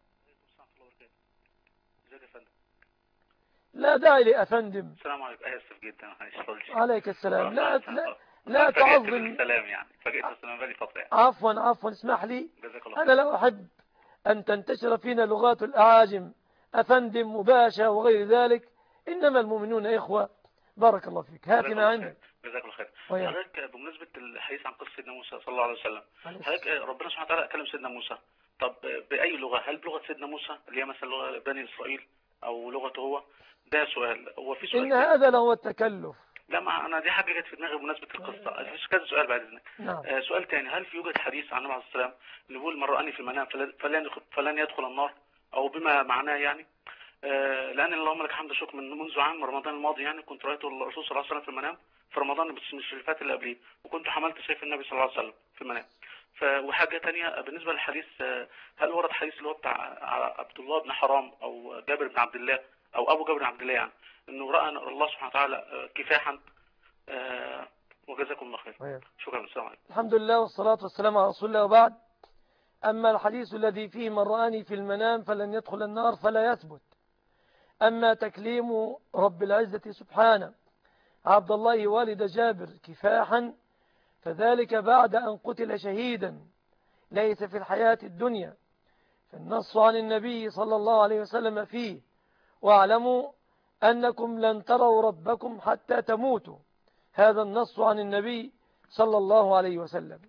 لا داعي لأفندم.
السلام عليكم. آسف جدا.
عليك السلام. لا تعظم
السلام يعني فجأة السلام بالي فترة.
عفوا اسمح لي، أنا لا أحب أن تنتشر فينا لغات الأعاجم أفندم وباشا وغير ذلك، إنما المؤمنون إخوة. بارك الله فيك. هات ما عندك.
جزاك الله خير. حضرتك بمناسبة الحديث عن قصة سيدنا موسى صلى الله عليه وسلم، حضرتك ربنا سبحانه وتعالى كلم سيدنا موسى، طب بأي لغة؟ هل بلغة سيدنا موسى اللي هي مثلا لغة بني إسرائيل أو لغته هو؟ ده سؤال. هو في سؤال
إن هذا له التكلف.
لا، ما أنا دي حاجة جت في دماغي بمناسبة القصة. في كذا سؤال بعد إذنك.
نعم.
سؤال تاني، هل في يوجد حديث عن النبي عليه الصلاة والسلام اللي بيقول من رآني في المنام فلن يدخل النار، أو بما معناه يعني؟ لأن اللهم لك حمد شكر منذ عام رمضان الماضي يعني كنت رأيت الرسول صلى الله عليه وسلم في المنام في رمضان، بس مش في الفات اللي قبليه، وكنت حملت سيف النبي صلى الله عليه وسلم في المنام. وحاجة تانية بالنسبة للحديث، هل ورد حديث اللي هو بتاع عبد الله بن حرام أو جابر بن عبد الله أو أبو جابر بن عبد الله يعني، إنه رأى الله سبحانه وتعالى كفاحا؟ وجزاكم الله خير. شكرا. السلام عليكم.
الحمد لله والصلاة والسلام على رسول الله، وبعد. أما الحديث الذي فيه من رآني في المنام فلن يدخل النار فلا يثبت. أما تكليم رب العزة سبحانه عبد الله والد جابر كفاحا، فذلك بعد أن قتل شهيدا ليس في الحياة الدنيا، فالنص عن النبي صلى الله عليه وسلم فيه واعلموا أنكم لن تروا ربكم حتى تموتوا. هذا النص عن النبي صلى الله عليه وسلم.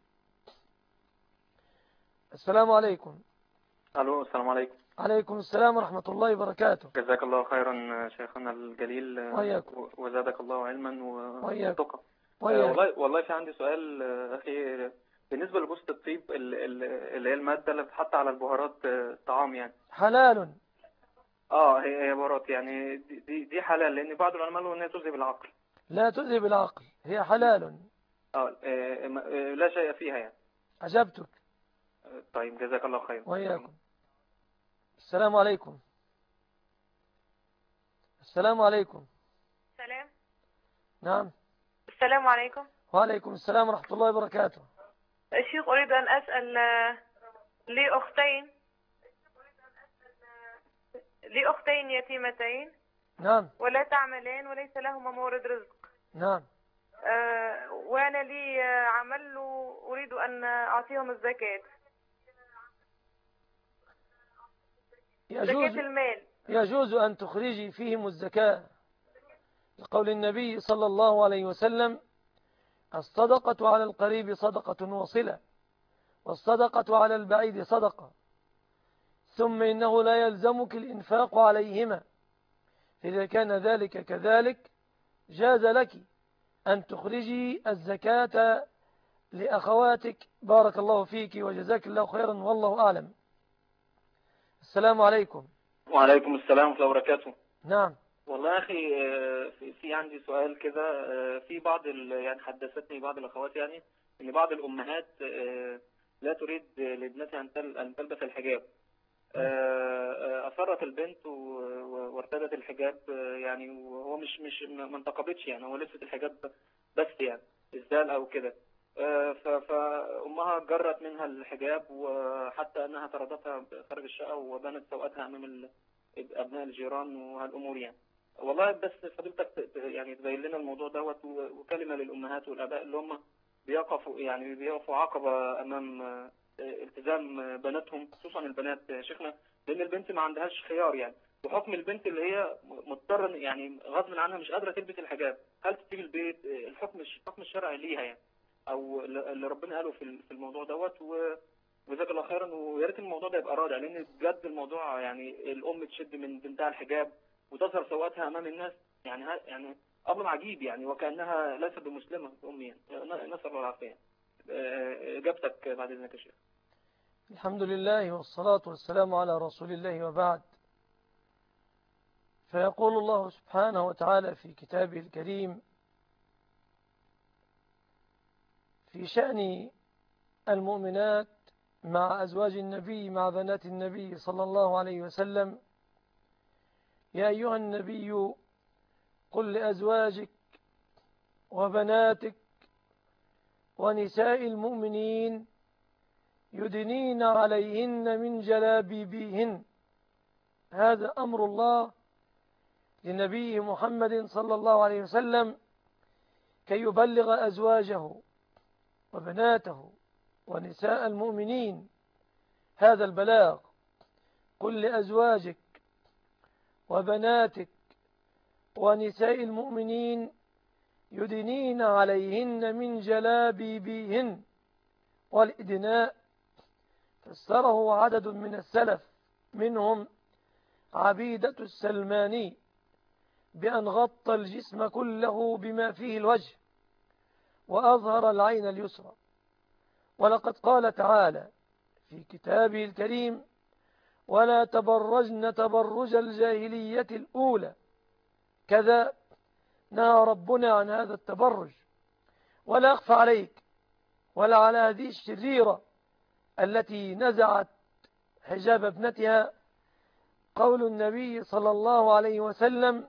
السلام عليكم.
ألو. السلام عليكم.
عليكم السلام ورحمة الله وبركاته.
جزاك الله خيرا شيخنا الجليل، وزادك الله علما وتقى. والله في عندي سؤال أخي بالنسبة لبوسة الطيب اللي هي المادة اللي بتحط على البهارات الطعام يعني.
حلال.
هي عبارات يعني دي حلال، لأن بعض العلماء قالوا إنها تذهب العقل.
لا تذهب العقل، هي حلال.
لا شيء فيها يعني.
عجبتك.
طيب جزاك الله خير.
وإياكم. السلام عليكم. السلام عليكم.
السلام.
نعم.
السلام عليكم.
وعليكم السلام ورحمة الله وبركاته.
الشيخ أريد أن أسأل لأختين يتيمتين.
نعم.
ولا تعملين وليس لهما مورد رزق.
نعم.
وأنا لي عمل أريد أن أعطيهم الزكاة. زكاة المال.
يجوز أن تخرجي فيهم الزكاة لقول النبي صلى الله عليه وسلم: الصدقة على القريب صدقة وصلة، والصدقة على البعيد صدقة، ثم إنه لا يلزمك الإنفاق عليهما، إذا كان ذلك كذلك جاز لك أن تخرجي الزكاة لأخواتك. بارك الله فيك وجزاك الله خيرا، والله أعلم. السلام عليكم.
وعليكم السلام ورحمة الله وبركاته.
نعم.
والله يا أخي، في عندي سؤال كده. في بعض يعني حدثتني بعض الأخوات يعني إن بعض الأمهات لا تريد لابنتها أن تلبس الحجاب. أصرت البنت وارتدت الحجاب يعني، وهو مش ما انتقبتش يعني، هو لبست الحجاب بس يعني إسدال أو كده. فأمها جرت منها الحجاب، وحتى أنها طردتها خارج الشقة وبانت سوءتها أمام أبناء الجيران وهالأمور يعني. والله بس فضيلتك يعني تبين لنا الموضوع دوت، وكلمة للأمهات والآباء اللي هم بيقفوا عقبة أمام التزام بناتهم، خصوصا البنات شيخنا، لأن البنت ما عندهاش خيار يعني، وحكم البنت اللي هي مضطرة يعني غصب عنها مش قادرة تلبس الحجاب، هل تسيب البيت؟ الحكم الشرعي ليها يعني، أو اللي ربنا قاله في الموضوع دوت. وجزاك الله خيرا، ويا ريت الموضوع ده يبقى رادع، لأن بجد الموضوع يعني الأم تشد من بنتها الحجاب وتظهر سوءاتها أمام الناس يعني أمر عجيب يعني، وكأنها ليست بمسلمة أمي يعني. نسأل الله العافية. إجابتك بعد إذنك يا شيخ.
الحمد لله والصلاة والسلام على رسول الله، وبعد. فيقول الله سبحانه وتعالى في كتابه الكريم في شأن المؤمنات مع أزواج النبي، مع بنات النبي صلى الله عليه وسلم: يا أيها النبي قل لأزواجك وبناتك ونساء المؤمنين يدنين عليهن من جلابيبهن. هذا أمر الله لنبيه محمد صلى الله عليه وسلم كي يبلغ أزواجه وبناته ونساء المؤمنين هذا البلاغ. قل لأزواجك وبناتك ونساء المؤمنين يدنين عليهن من جلابيبهن. والإدناء فسره عدد من السلف، منهم عبيدة السلماني، بأن غطى الجسم كله بما فيه الوجه وأظهر العين اليسرى. ولقد قال تعالى في كتابه الكريم: ولا تبرجن تبرج الجاهلية الأولى. كذا نهى ربنا عن هذا التبرج. ولا أخفى عليك ولا على هذه الشريرة التي نزعت حجاب ابنتها قول النبي صلى الله عليه وسلم: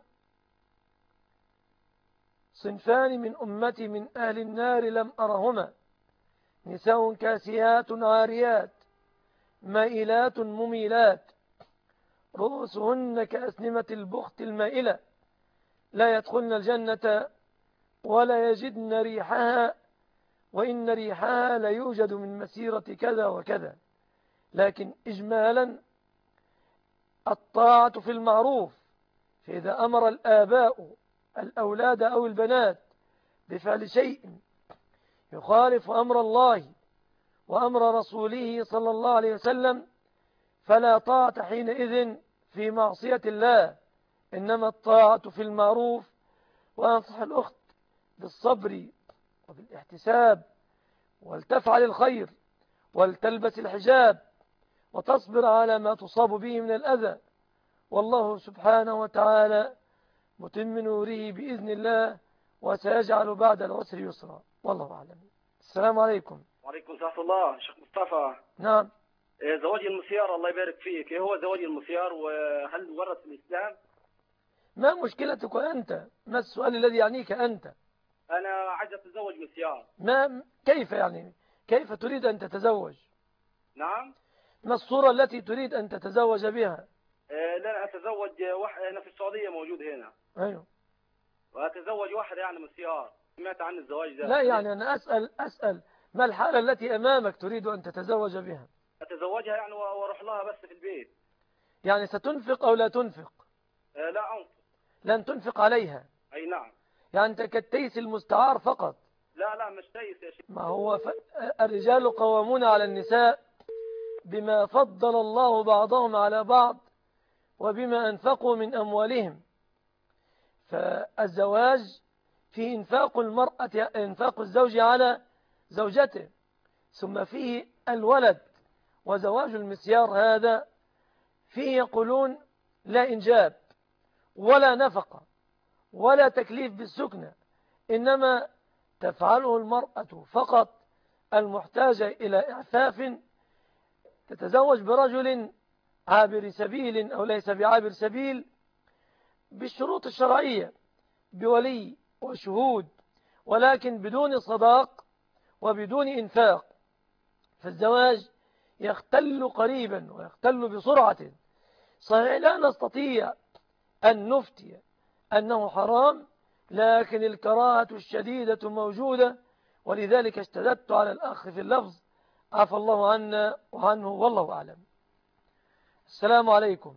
صنفان من أمتي من أهل النار لم أرهما: نساء كاسيات عاريات مائلات مميلات رؤوسهن كأسنمة البخت المائلة لا يدخلن الجنة ولا يجدن ريحها وإن ريحها لا يوجد من مسيرة كذا وكذا. لكن إجمالا الطاعة في المعروف، فإذا أمر الآباء الأولاد أو البنات بفعل شيء يخالف أمر الله وأمر رسوله صلى الله عليه وسلم فلا طاعة حينئذ في معصية الله، إنما الطاعة في المعروف. وأنصح الأخت بالصبر وبالاحتساب، ولتفعل الخير ولتلبس الحجاب وتصبر على ما تصاب به من الأذى، والله سبحانه وتعالى متم نوره بإذن الله، وسيجعل بعد العسر يسرا، والله أعلم. السلام عليكم.
وعليكم السلام ورحمة الله. شيخ مصطفى،
نعم.
زواج المسيار الله يبارك فيك، ايه هو زواج المسيار وهل ورد في الإسلام؟
ما مشكلتك أنت؟ ما السؤال الذي يعنيك أنت؟
أنا عايز أتزوج مسيار.
كيف يعني؟ كيف تريد أن تتزوج؟
نعم.
ما الصورة التي تريد أن تتزوج بها؟
لا أتزوج واحد هنا في السعودية موجود هنا.
أيوه.
وأتزوج واحد يعني مسيار، سمعت عن الزواج ده.
لا يعني أنا أسأل ما الحالة التي أمامك تريد أن تتزوج بها؟
أتزوجها يعني وأروح لها بس في البيت.
يعني ستنفق أو لا تنفق؟
لا أنفق.
لن تنفق عليها؟
أي نعم.
يعني أنت كالتيس المستعار فقط؟
لا مش تيس يا شيخ.
ما هو الرجال قوامون على النساء بما فضل الله بعضهم على بعض وبما أنفقوا من أموالهم. فالزواج فيه إنفاق الزوج على زوجته، ثم فيه الولد. وزواج المسيار هذا فيه يقولون لا إنجاب ولا نفقة ولا تكليف بالسكنة، إنما تفعله المرأة فقط المحتاجة إلى إعفاف، تتزوج برجل عابر سبيل أو ليس بعابر سبيل بالشروط الشرعية، بولي وشهود، ولكن بدون صداق وبدون إنفاق. فالزواج يختل قريبا ويختل بسرعة. صحيح لا نستطيع أن نفتي أنه حرام، لكن الكراهة الشديدة موجودة، ولذلك اشتددت على الأخ في اللفظ، عفى الله عنا وعنه والله أعلم. السلام عليكم.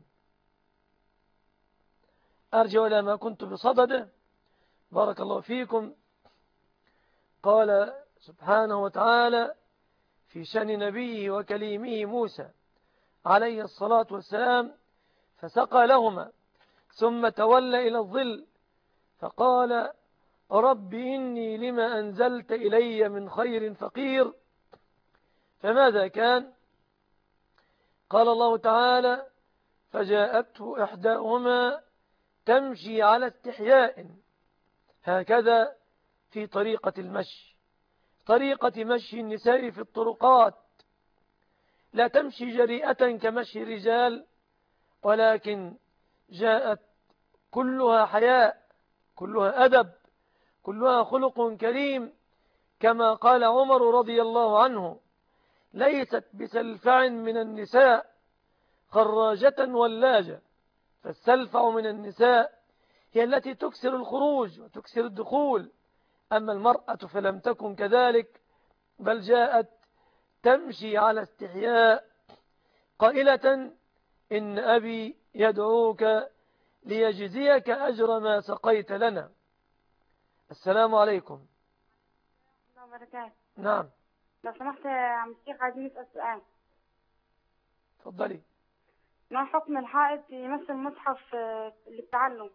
أرجع إلى ما كنت بصدده. بارك الله فيكم. قال سبحانه وتعالى في شأن نبيه وكليمه موسى عليه الصلاة والسلام: فسقى لهما ثم تولى إلى الظل فقال رب إني لما أنزلت إلي من خير فقير. فماذا كان؟ قال الله تعالى: فجاءته إحداهما تمشي على استحياء. هكذا في طريقة المشي، طريقة مشي النساء في الطرقات، لا تمشي جريئة كمشي الرجال، ولكن جاءت كلها حياء، كلها أدب، كلها خلق كريم، كما قال عمر رضي الله عنه: ليست بسلفع من النساء خراجة ولاجة. فالسلفع من النساء هي التي تكسر الخروج وتكسر الدخول، أما المرأة فلم تكن كذلك، بل جاءت تمشي على استحياء قائلة: إن أبي يدعوك ليجزيك أجر ما سقيت لنا. السلام عليكم. نعم.
لو سمحت يا عم الشيخ عايزين نسأل سؤال.
تفضلي.
ما حكم الحائط يمثل مصحف للتعلم؟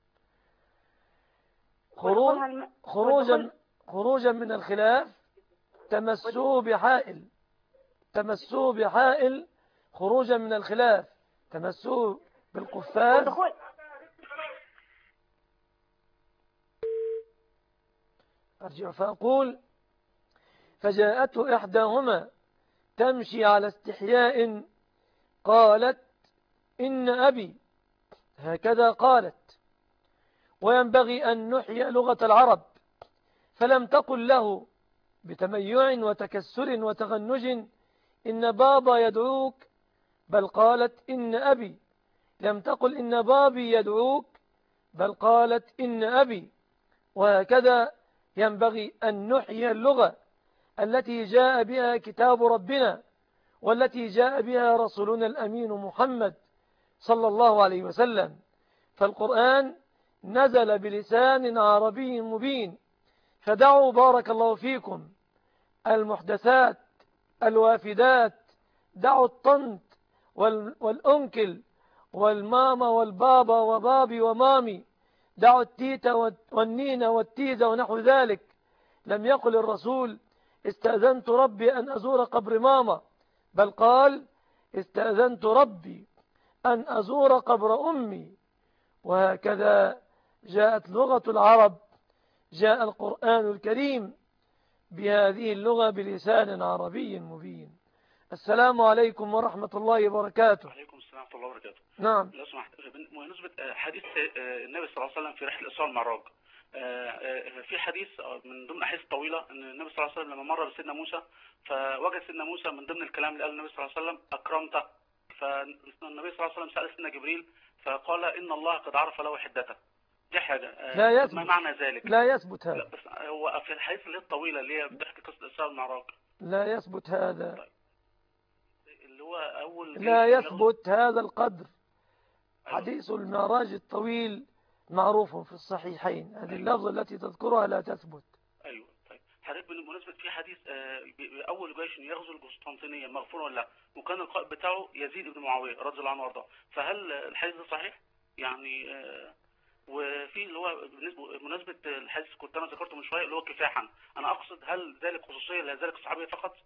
خروجا من الخلاف تمسوه بحائل، خروجا من الخلاف تمسوه بالقفاز. أرجع فأقول: فجاءته إحداهما تمشي على استحياء قالت إن أبي، هكذا قالت. وينبغي أن نحيي لغة العرب، فلم تقل له بتميع وتكسر وتغنج إن بابا يدعوك، بل قالت إن أبي. لم تقل إن بابي يدعوك، بل قالت إن أبي. وهكذا ينبغي أن نحيي اللغة التي جاء بها كتاب ربنا، والتي جاء بها رسولنا الأمين محمد صلى الله عليه وسلم. فالقرآن نزل بلسان عربي مبين. فدعوا بارك الله فيكم المحدثات الوافدات، دعوا الطنط والأنكل والماما والبابا وبابي ومامي، دعوا التيتا والنينة والتيزة ونحو ذلك. لم يقل الرسول استأذنت ربي أن أزور قبر ماما، بل قال استأذنت ربي أن أزور قبر أمي. وهكذا جاءت لغة العرب، جاء القرآن الكريم بهذه اللغة بلسان عربي مبين. السلام عليكم ورحمة الله وبركاته.
وعليكم السلام ورحمة الله وبركاته.
نعم.
لو سمحت، بمناسبة حديث النبي صلى الله عليه وسلم في رحلة الإسراء والمعراج، في حديث من ضمن أحاديث طويلة أن النبي صلى الله عليه وسلم لما مر بسيدنا موسى فوجد سيدنا موسى من ضمن الكلام اللي قال النبي صلى الله عليه وسلم أكرمته، فالنبي صلى الله عليه وسلم سأل سيدنا جبريل فقال إن الله قد عرف له حدته. دي حاجة
لا يثبت.
ما معنى ذلك؟
لا يثبت هذا.
لا، بس هو في الحديث اللي هي الطويلة اللي هي بتحكي قصة الإسراء والمعراج
لا يثبت هذا.
طيب. اللي هو أول
لا يثبت هذا القدر. حديث المعراج الطويل معروف في الصحيحين، هذه اللفظة التي تذكرها لا تثبت.
أيوة. طيب حضرتك بالمناسبة في حديث أول جيش يغزو القسطنطينية مغفور ولا لا، وكان القائد بتاعه يزيد بن معاوية رضي الله عنه وارضاه، فهل الحديث ده صحيح؟ يعني وفي اللي هو بمناسبة الحديث كنت أنا ذكرته من شوية اللي هو كفاحا، أنا أقصد هل ذلك خصوصية لذلك الصحابية فقط؟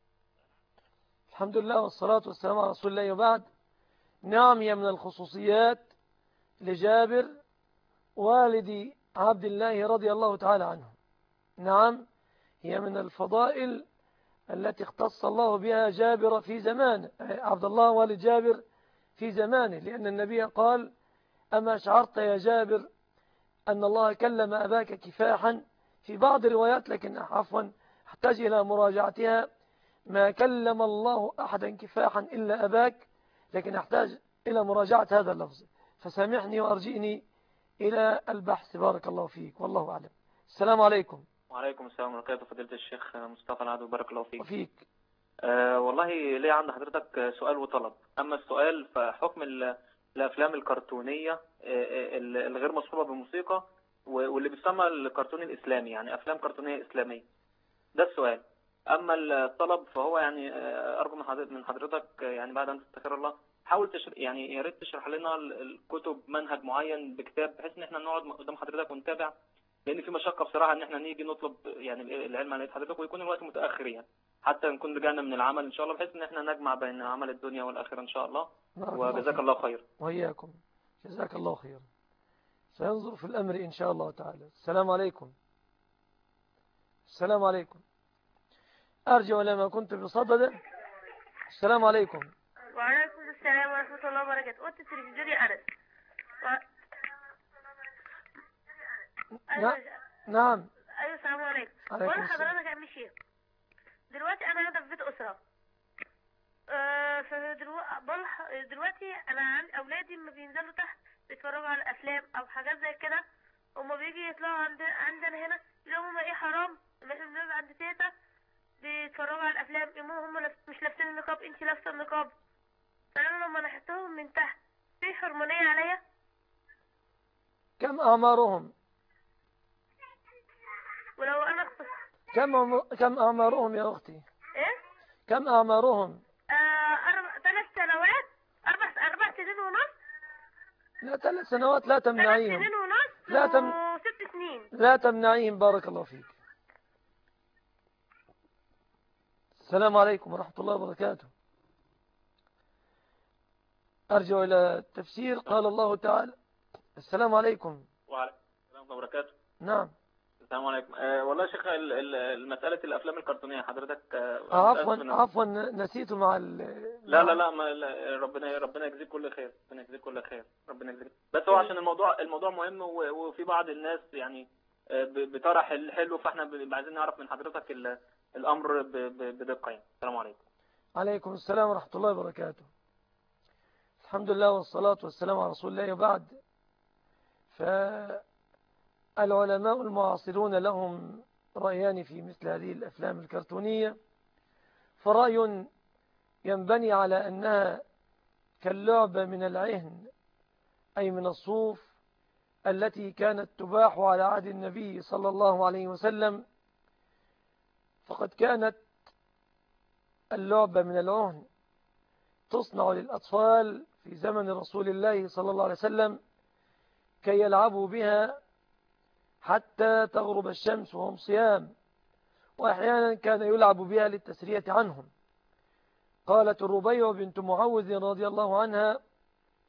الحمد لله والصلاة والسلام على رسول الله وبعد. نعم، هي من الخصوصيات لجابر والد عبد الله رضي الله تعالى عنه. نعم، هي من الفضائل التي اختص الله بها جابر في زمانه، عبد الله والد جابر في زمانه، لأن النبي قال: أما شعرت يا جابر أن الله كلم أباك كفاحا؟ في بعض الروايات، لكن عفوا احتاج إلى مراجعتها، ما كلم الله أحدا كفاحا إلا أباك، لكن أحتاج إلى مراجعة هذا اللفظ، فسامحني وأرجئني إلى البحث. بارك الله فيك، والله أعلم. السلام عليكم.
وعليكم السلام ورحمة الله. فضيلة الشيخ مصطفى العدو، بارك الله فيك.
وفيك.
والله ليه عند حضرتك سؤال وطلب. أما السؤال فحكم الأفلام الكرتونية الغير مصحوبة بموسيقى واللي بيسمى الكرتون الإسلامي، يعني أفلام كرتونية إسلامية، ده السؤال. أما الطلب فهو يعني أرجو من حضرتك يعني بعد أن تستخير الله حاول يعني يا ريت تشرح لنا الكتب، منهج معين بكتاب، بحيث إن احنا نقعد قدام حضرتك ونتابع، لأن في مشقة بصراحة إن احنا نيجي نطلب يعني العلم عن حضرتك ويكون الوقت متأخر، يعني حتى نكون رجعنا من العمل إن شاء الله، بحيث إن احنا نجمع بين عمل الدنيا والآخرة إن شاء الله. وجزاك الله خير.
وإياكم، جزاك الله خير. سينظر في الأمر إن شاء الله تعالى. السلام عليكم. السلام عليكم. أرجع لما كنت بصدده. السلام عليكم.
وعليكم السلام ورحمة الله وبركاته. قلت التلفزيون يا أنس.
نعم.
أيوة، السلام عليكم.
عليكم
وأنا
السلام.
حضرتك يا عم الشيخ، دلوقتي أنا قاعدة في بيت أسرة، دلوقتي أنا عندي أولادي لما بينزلوا تحت بيتفرجوا على أفلام أو حاجات زي كده، هما بيجي يطلعوا عندنا هنا يلاقوا هما إيه حرام، لما إحنا بنبقى عند تيتا بيتفرجوا على الأفلام، هما مش لابسين النقاب، أنت لابسة النقاب، فأنا لما لاحظتهم من تحت في حرمانية عليا.
كم أعمارهم؟
ولو أنا
كم أعمارهم يا أختي؟
إيه؟
كم أعمارهم؟
3 سنوات، 4 سنين ونص.
لا، 3 سنوات لا
3
تمنعيهم.
سنين ونص
لا
و6 سنين.
لا تمنعيهم، بارك الله فيك. السلام عليكم ورحمة الله وبركاته. أرجع إلى التفسير. قال الله تعالى: السلام عليكم.
وعليكم السلام وبركاته.
نعم.
السلام عليكم. والله يا شيخ المسألة الأفلام الكرتونية حضرتك
عفوا نسيت مع
لا ربنا يجزيك كل خير، ربنا يجزيك كل خير، ربنا يجزيك. بس هو عشان الموضوع مهم، وفي بعض الناس يعني بطرح الحلو، فاحنا عايزين نعرف من حضرتك الأمر بدقة يعني. السلام عليكم.
عليكم السلام ورحمة الله وبركاته. الحمد لله والصلاة والسلام على رسول الله وبعد. فالعلماء المعاصرون لهم رأيان في مثل هذه الأفلام الكرتونية، فرأي ينبني على أنها كاللعبة من العهن، أي من الصوف، التي كانت تباح على عهد النبي صلى الله عليه وسلم، فقد كانت اللعبة من العهن تصنع للأطفال في زمن رسول الله صلى الله عليه وسلم كي يلعبوا بها حتى تغرب الشمس وهم صيام، وأحيانا كان يلعب بها للتسرية عنهم. قالت الربيع بنت معوذ رضي الله عنها: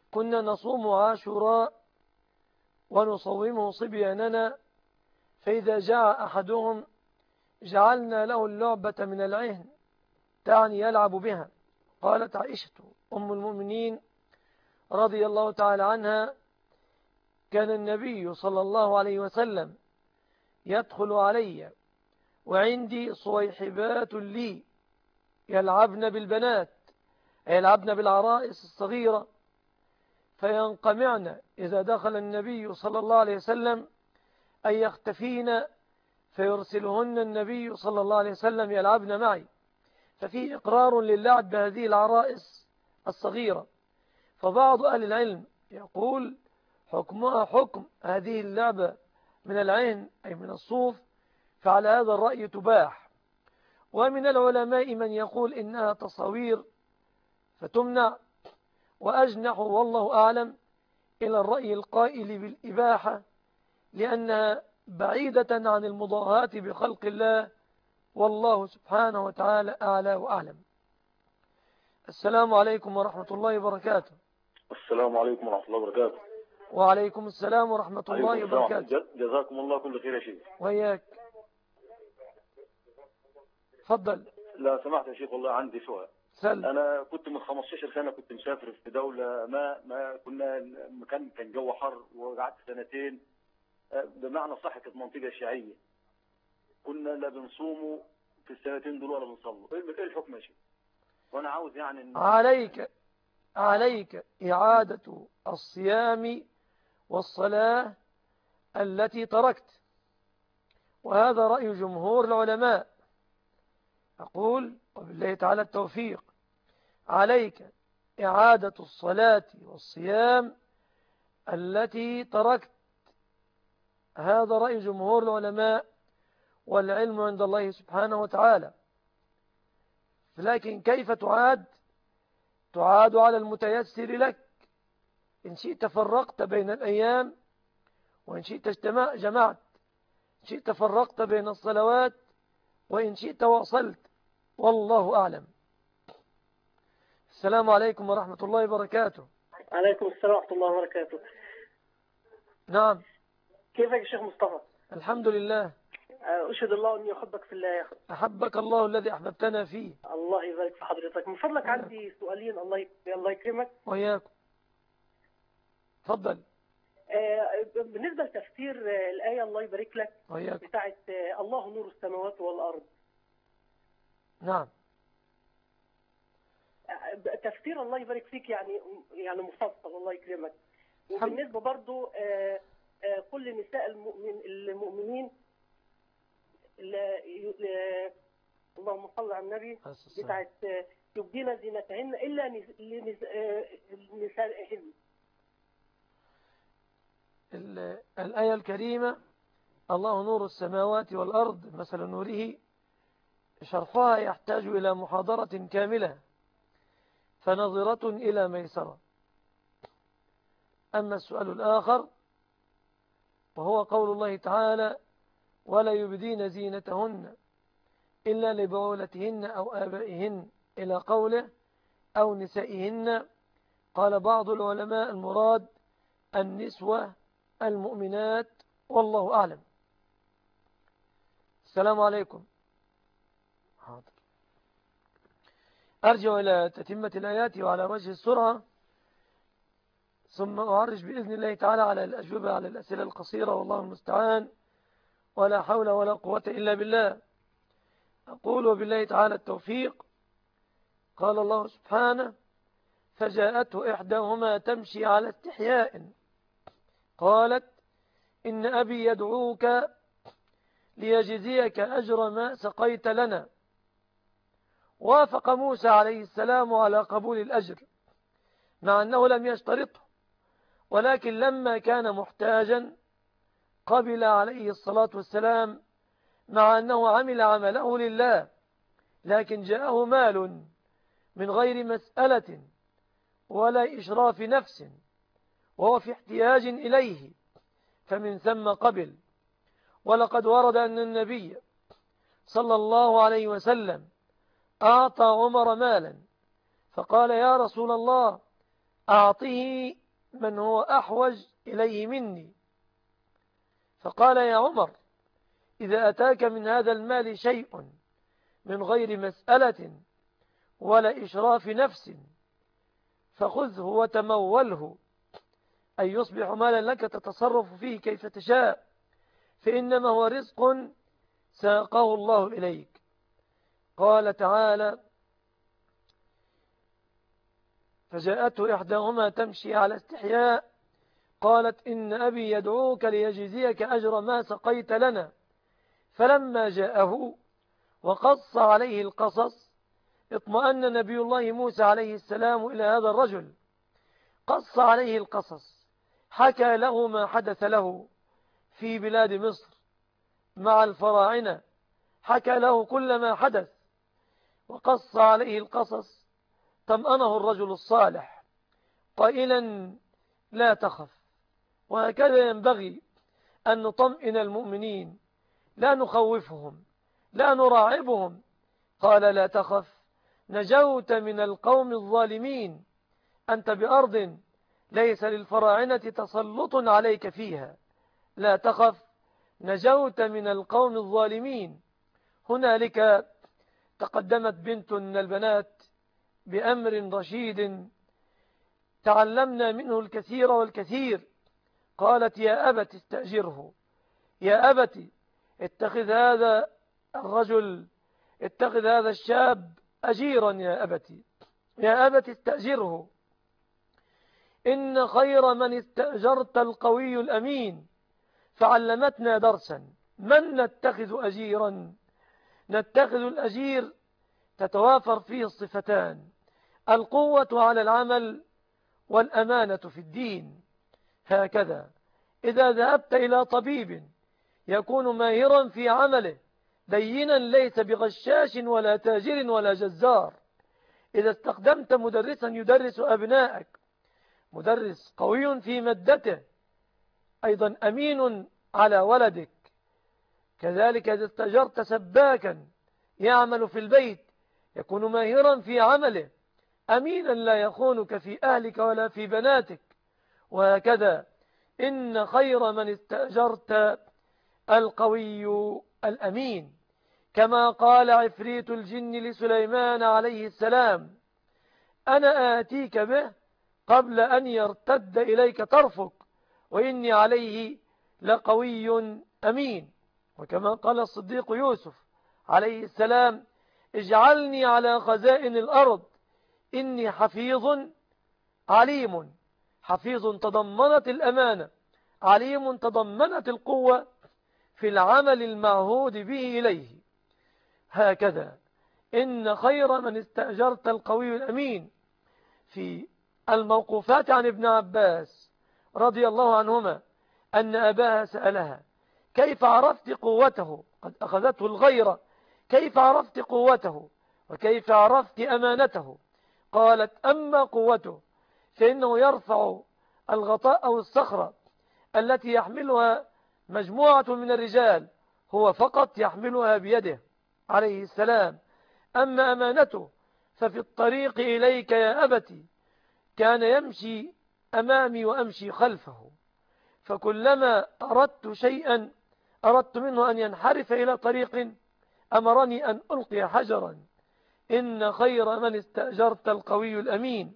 كنا نصوم عاشوراء ونصومه صبياننا، فإذا جاء أحدهم جعلنا له اللعبة من العهن، تعني يلعب بها. قالت عائشة أم المؤمنين رضي الله تعالى عنها: كان النبي صلى الله عليه وسلم يدخل علي وعندي صويحبات لي يلعبن بالبنات، يلعبن بالعرائس الصغيرة، فينقمعن إذا دخل النبي صلى الله عليه وسلم أن يختفين، فيرسلهن النبي صلى الله عليه وسلم يلعبن معي. ففيه إقرار للعب بهذه العرائس الصغيرة. فبعض أهل العلم يقول حكمها حكم هذه اللعبة من العهن أي من الصوف، فعلى هذا الرأي تباح. ومن العلماء من يقول إنها تصاوير فتمنع، وأجنح والله أعلم إلى الرأي القائل بالإباحة، لأنها بعيدة عن المضاهاة بخلق الله، والله سبحانه وتعالى أعلى وأعلم. السلام عليكم ورحمة الله وبركاته.
السلام عليكم ورحمة الله وبركاته.
وعليكم السلام ورحمة الله وبركاته.
جزاكم الله كل خير يا شيخ.
وإياك. تفضل.
لا سمحت يا شيخ، والله عندي سؤال.
سل.
أنا كنت من 15 سنة كنت مسافر في دولة ما كنا المكان كان جو حر، وقعدت سنتين بمعنى صح كانت منطقة شيعية. كنا لا بنصوموا في السنتين دول ولا بنصلوا. إيه الحكم يا شيخ؟ وأنا عاوز يعني
عليك إعادة الصيام والصلاة التي تركت، وهذا رأي جمهور العلماء. أقول وبالله تعالى التوفيق، عليك إعادة الصلاة والصيام التي تركت، هذا رأي جمهور العلماء، والعلم عند الله سبحانه وتعالى. لكن كيف تعاد على المتيسر لك. إن شئت فرقت بين الأيام، وإن شئت جمعت، إن شئت فرقت بين الصلوات، وإن شئت واصلت، والله أعلم. السلام عليكم ورحمة الله وبركاته.
عليكم السلام ورحمة الله وبركاته.
نعم.
كيفك يا شيخ مصطفى؟
الحمد لله.
أشهد الله أني أحبك في الله يا أخي.
أحبك الله الذي أحببتنا فيه.
الله يبارك في حضرتك. من فضلك عندي سؤالين. الله يكرمك.
وإياكم. تفضل.
بالنسبة لتفسير الآية الله يبارك لك
وإياكم
بتاعت الله نور السماوات والأرض.
نعم.
تفسير الله يبارك فيك يعني مفصل الله يكرمك. وبالنسبة برضو كل نساء المؤمنين اللهم صل على النبي بتاعت يبدين زينتهن إلا لنسائهن.
الآية الكريمة الله نور السماوات والأرض مثل نوره، شرحها يحتاج إلى محاضرة كاملة، فنظرة إلى ميسرة. أما السؤال الآخر وهو قول الله تعالى ولا يبدين زينتهن إلا لبعولتهن أو آبائهن إلى قوله أو نسائهن. قال بعض العلماء المراد النسوة المؤمنات، والله أعلم. السلام عليكم. حاضر. أرجع إلى تتمة الآيات وعلى وجه السرعة، ثم أعرج بإذن الله تعالى على الأجوبة على الأسئلة القصيرة، والله المستعان، ولا حول ولا قوة إلا بالله. أقول وبالله تعالى التوفيق. قال الله سبحانه فجاءته إحداهما تمشي على استحياء قالت إن أبي يدعوك ليجزيك أجر ما سقيت لنا. وافق موسى عليه السلام على قبول الأجر مع أنه لم يشترطه، ولكن لما كان محتاجا قبل عليه الصلاة والسلام مع أنه عمل عمله لله، لكن جاءه مال من غير مسألة ولا إشراف نفس وهو في احتياج إليه، فمن ثم قبل. ولقد ورد أن النبي صلى الله عليه وسلم أعطى عمر مالا، فقال يا رسول الله أعطه من هو أحوج إليه مني. فقال يا عمر إذا أتاك من هذا المال شيء من غير مسألة ولا إشراف نفس فخذه وتموله، أي يصبح مالا لك تتصرف فيه كيف تشاء، فإنما هو رزق ساقه الله إليك. قال تعالى فجاءته إحداهما تمشي على استحياء قالت إن أبي يدعوك ليجزيك أجر ما سقيت لنا. فلما جاءه وقص عليه القصص اطمأن نبي الله موسى عليه السلام إلى هذا الرجل، قص عليه القصص، حكى له ما حدث له في بلاد مصر مع الفراعنة، حكى له كل ما حدث وقص عليه القصص. طمأنه الرجل الصالح قائلا لا تخف. وهكذا ينبغي أن نطمئن المؤمنين، لا نخوفهم لا نراعبهم. قال لا تخف نجوت من القوم الظالمين، أنت بأرض ليس للفراعنة تسلط عليك فيها، لا تخف نجوت من القوم الظالمين. هنالك تقدمت بنت من البنات بأمر رشيد تعلمنا منه الكثير والكثير. قالت يا أبت استأجره، يا أبت اتخذ هذا الرجل، اتخذ هذا الشاب أجيرا، يا أبت يا أبت استأجره إن خير من استأجرت القوي الأمين. فعلمتنا درسا، من نتخذ أجيرا؟ نتخذ الأجير تتوافر فيه الصفتان، القوة على العمل والأمانة في الدين. هكذا إذا ذهبت إلى طبيب يكون ماهرا في عمله دينا ليس بغشاش ولا تاجر ولا جزار، إذا استخدمت مدرسا يدرس أبنائك مدرس قوي في مادته أيضا أمين على ولدك. كذلك إذا استأجرت سباكا يعمل في البيت يكون ماهرا في عمله أمينا لا يخونك في أهلك ولا في بناتك. وهكذا إن خير من استأجرت القوي الأمين، كما قال عفريت الجن لسليمان عليه السلام أنا آتيك به قبل أن يرتد إليك طرفك وإني عليه لقوي أمين. وكما قال الصديق يوسف عليه السلام اجعلني على خزائن الأرض إني حفيظ عليم. حفيظ تضمنت الأمانة، عليم تضمنت القوة في العمل المعهود به إليه. هكذا إن خير من استأجرت القوي الأمين. في الموقوفات عن ابن عباس رضي الله عنهما أن أباها سألها كيف عرفت قوته؟ قد أخذته الغيرة، كيف عرفت قوته وكيف عرفت أمانته؟ قالت أما قوته فإنه يرفع الغطاء أو الصخرة التي يحملها مجموعة من الرجال هو فقط يحملها بيده عليه السلام. أما أمانته ففي الطريق إليك يا أبتي كان يمشي أمامي وأمشي خلفه، فكلما أردت شيئا أردت منه أن ينحرف إلى طريق أمرني أن ألقي حجرا. إن خير من استأجرت القوي الأمين.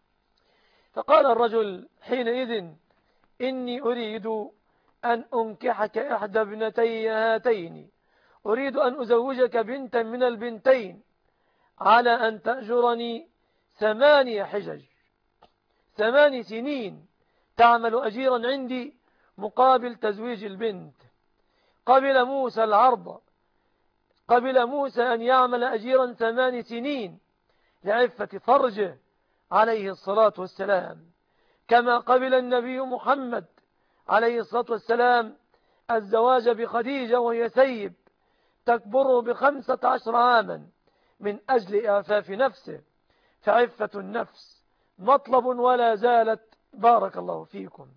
فقال الرجل حينئذ إني أريد أن أنكحك إحدى ابنتي هاتين، أريد أن أزوجك بنتا من البنتين على أن تأجرني 8 حجج، 8 سنين تعمل أجيرا عندي مقابل تزويج البنت. قبل موسى العرض، قبل موسى أن يعمل أجيرا 8 سنين لعفة فرجه عليه الصلاة والسلام، كما قبل النبي محمد عليه الصلاة والسلام الزواج بخديجة وهي سيب تكبره ب15 عاما من أجل إعفاف نفسه. فعفة النفس مطلب ولا زالت. بارك الله فيكم.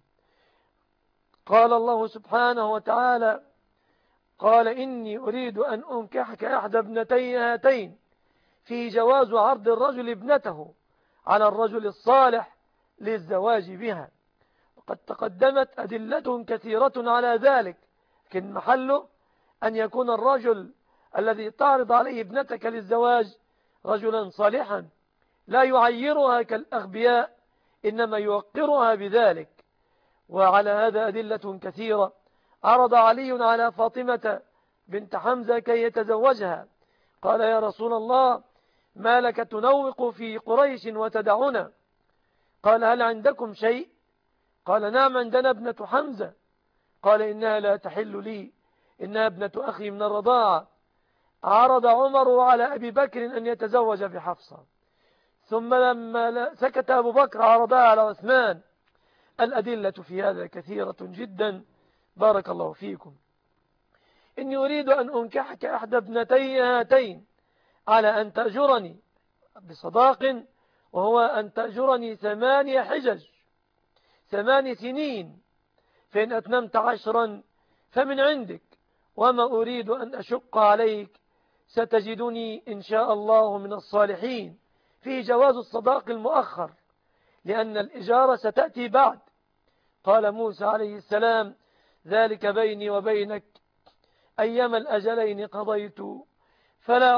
قال الله سبحانه وتعالى قال إني أريد أن أنكحك إحدى ابنتي هاتين، في جواز عرض الرجل ابنته على الرجل الصالح للزواج بها. وقد تقدمت أدلة كثيرة على ذلك، لكن محله أن يكون الرجل الذي تعرض عليه ابنتك للزواج رجلا صالحا لا يعيرها كالأغبياء، إنما يوقرها بذلك. وعلى هذا أدلة كثيرة. عرض علي على فاطمة بنت حمزة كي يتزوجها، قال يا رسول الله ما لك تنوق في قريش وتدعنا؟ قال هل عندكم شيء؟ قال نعم عندنا ابنة حمزة. قال إنها لا تحل لي، إنها ابنة أخي من الرضاعة. عرض عمر على أبي بكر أن يتزوج بحفصة، ثم لما سكت أبو بكر عرضها على عثمان. الأدلة في هذا كثيرة جدا. بارك الله فيكم. إني أريد أن أنكحك أحد ابنتي هاتين على أن تأجرني بصداق، وهو أن تأجرني 8 حجج 8 سنين، فإن أتممت 10 فمن عندك، وما أريد أن أشق عليك، ستجدني إن شاء الله من الصالحين. فيه جواز الصداق المؤخر لأن الإجارة ستأتي بعد. قال موسى عليه السلام ذلك بيني وبينك أيما الأجلين قضيت فلا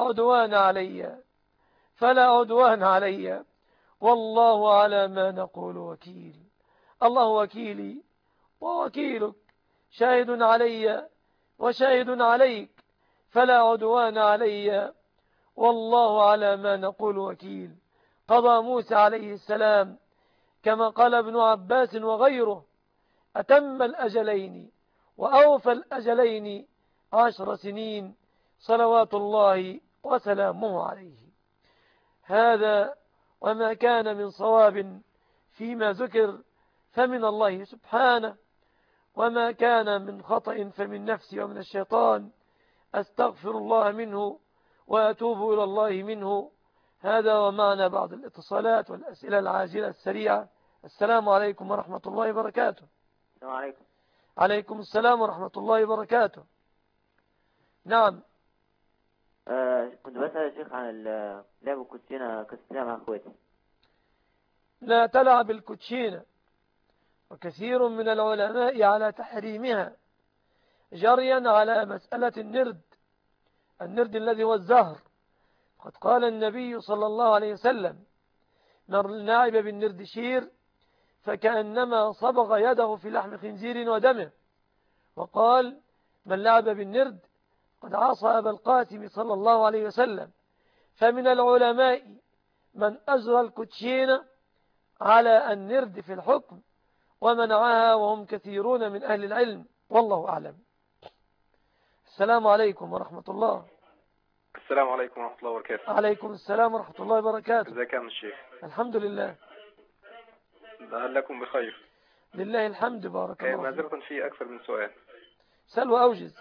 عدوان علي والله على ما نقول وكيل. الله وكيلي ووكيلك، شاهد علي وشاهد عليك، فلا عدوان علي والله على ما نقول وكيل. قضى موسى عليه السلام كما قال ابن عباس وغيره أتم الأجلين وأوفى الأجلين 10 سنين صلوات الله وسلامه عليه. هذا وما كان من صواب فيما ذكر فمن الله سبحانه، وما كان من خطأ فمن نفسي ومن الشيطان، أستغفر الله منه وأتوب إلى الله منه. هذا ومعنا بعض الاتصالات والأسئلة العاجلة السريعة. السلام عليكم ورحمة الله وبركاته.
السلام عليكم.
عليكم السلام ورحمة الله وبركاته. نعم.
كنت بسأل يا شيخ عن لعب الكوتشينة كاستلام مع اخواتي.
لا تلعب الكوتشينة، وكثير من العلماء على تحريمها جريا على مسألة النرد الذي هو الزهر. قد قال النبي صلى الله عليه وسلم من لعب بالنردشير فكأنما صبغ يده في لحم خنزير ودمه. وقال من لعب بالنرد قد عصى أبا القاسم صلى الله عليه وسلم. فمن العلماء من أجرى الكوتشينة على النرد في الحكم ومنعها، وهم كثيرون من أهل العلم، والله أعلم. السلام عليكم ورحمة الله.
السلام عليكم ورحمة الله وبركاته.
عليكم السلام ورحمة الله وبركاته.
ازيك يا عم الشيخ؟
الحمد لله.
هل لكم بخير؟
لله الحمد، بارك الله.
معذرة في أكثر من سؤال.
سل وأوجز.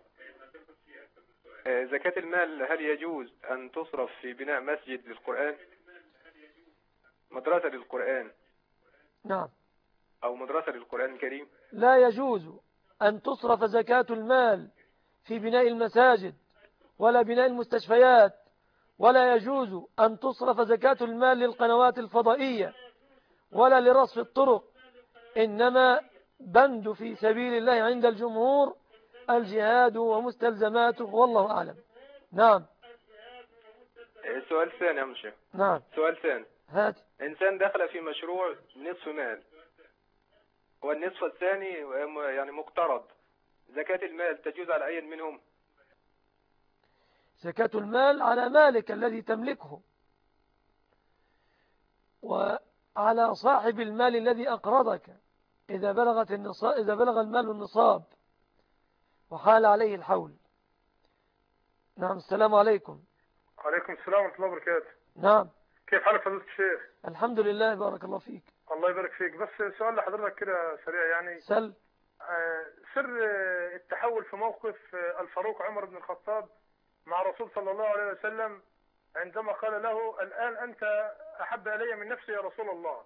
زكاة المال هل يجوز أن تصرف في بناء مسجد للقرآن، مدرسة للقرآن؟
نعم.
أو مدرسة للقرآن الكريم؟
لا يجوز أن تصرف زكاة المال في بناء المساجد ولا بناء المستشفيات، ولا يجوز أن تصرف زكاة المال للقنوات الفضائية ولا لرصف الطرق. إنما بند في سبيل الله عند الجمهور الجهاد ومستلزماته، والله أعلم. نعم.
سؤال ثاني يا مشي.
نعم.
سؤال ثاني.
هات.
إنسان دخل في مشروع نصف مال والنصف الثاني يعني مقترض، زكاة المال تجوز على أي منهم؟
زكاة المال على مالك الذي تملكه، وعلى صاحب المال الذي أقرضك إذا بلغ المال النصاب وحال عليه الحول. نعم. السلام عليكم.
عليكم السلام ورحمة الله وبركاته.
نعم.
كيف حالك فضيلة الشيخ؟
الحمد لله، بارك الله فيك.
الله يبارك فيك. بس سؤال لحضرتك كده سريع يعني.
سل.
سر التحول في موقف الفاروق عمر بن الخطاب مع الرسول صلى الله عليه وسلم عندما قال له الآن أنت أحب إلي من نفسي يا رسول الله.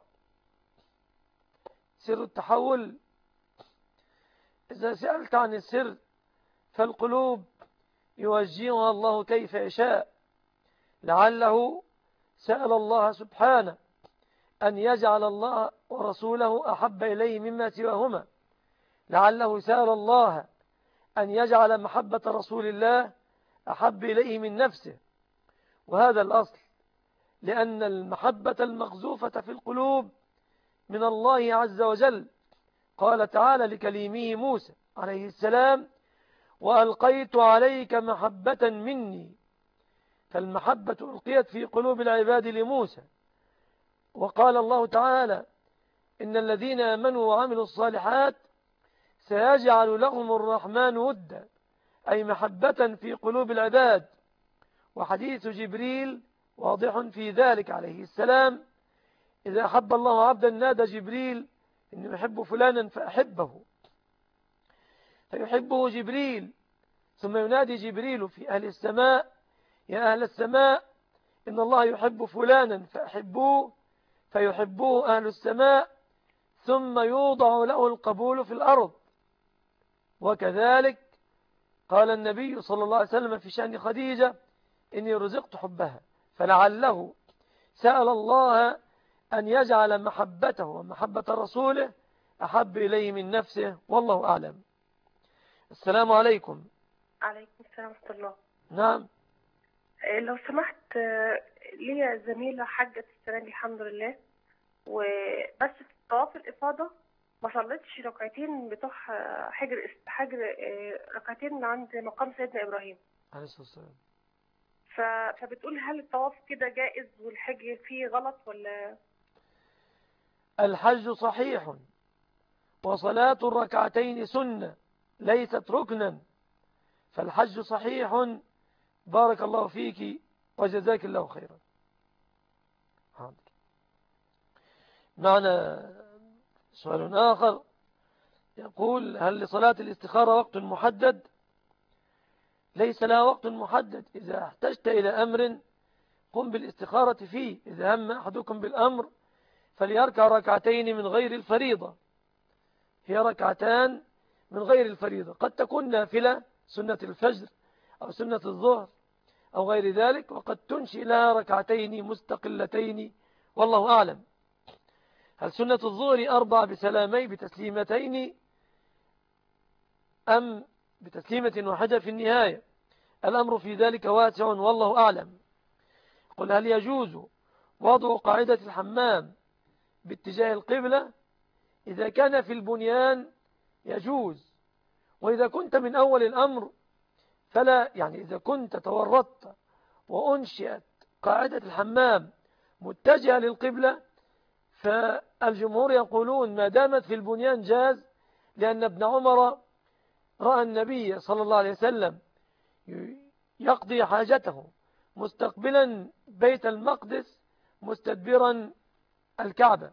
سر التحول، إذا سألت عن السر فالقلوب يوجهها الله كيف يشاء. لعله سأل الله سبحانه أن يجعل الله ورسوله أحب إليه مما سواهما، لعله سأل الله أن يجعل محبة رسول الله أحب إليه من نفسه، وهذا الأصل، لأن المحبة المقذوفة في القلوب من الله عز وجل. قال تعالى لكليمه موسى عليه السلام: وألقيت عليك محبة مني. فالمحبة ألقيت في قلوب العباد لموسى. وقال الله تعالى: إن الذين آمنوا وعملوا الصالحات سيجعل لهم الرحمن ودا، أي محبة في قلوب العباد. وحديث جبريل واضح في ذلك عليه السلام: إذا أحب الله عبدا نادى جبريل إني أحب فلانا فأحبه، فيحبه جبريل، ثم ينادي جبريل في أهل السماء: يا أهل السماء إن الله يحب فلانا فأحبوه، فيحبوه أهل السماء، ثم يوضع له القبول في الأرض. وكذلك قال النبي صلى الله عليه وسلم في شأن خديجة: إني رزقت حبها، فلعله سأل الله أن يجعل محبته ومحبة رسوله أحب إليه من نفسه، والله أعلم. السلام عليكم.
عليكم السلام ورحمة الله.
نعم.
لو سمحت، ليا زميلة حجت السنة دي الحمد لله، وبس في طواف الإفاضة ما صليتش ركعتين بتوع حجر ركعتين عند مقام سيدنا إبراهيم
عليه الصلاة والسلام.
فبتقول هل الطواف كده جائز والحج فيه غلط ولا؟
الحج صحيح، وصلاة الركعتين سنة ليست ركنا، فالحج صحيح. بارك الله فيك وجزاك الله خيرا. حاضر. معنا سؤال آخر يقول: هل لصلاة الاستخارة وقت محدد؟ ليس لها وقت محدد. إذا احتجت إلى أمر قم بالاستخارة فيه. إذا هم أحدكم بالأمر فليركع ركعتين من غير الفريضة، هي ركعتان من غير الفريضة، قد تكون نافلة سنة الفجر أو سنة الظهر أو غير ذلك، وقد تنشئ لها ركعتين مستقلتين، والله أعلم. هل سنة الظهر 4 بسلامي بتسليمتين أم بتسليمة واحدة في النهاية؟ الأمر في ذلك واسع والله أعلم. قل: هل يجوز وضع قاعدة الحمام باتجاه القبلة؟ إذا كان في البنيان يجوز، وإذا كنت من أول الأمر فلا. يعني إذا كنت تورطت وأنشئت قاعدة الحمام متجهة للقبلة فالجمهور يقولون ما دامت في البنيان جاز، لأن ابن عمر رأى النبي صلى الله عليه وسلم يقضي حاجته مستقبلا بيت المقدس مستدبرا الكعبة.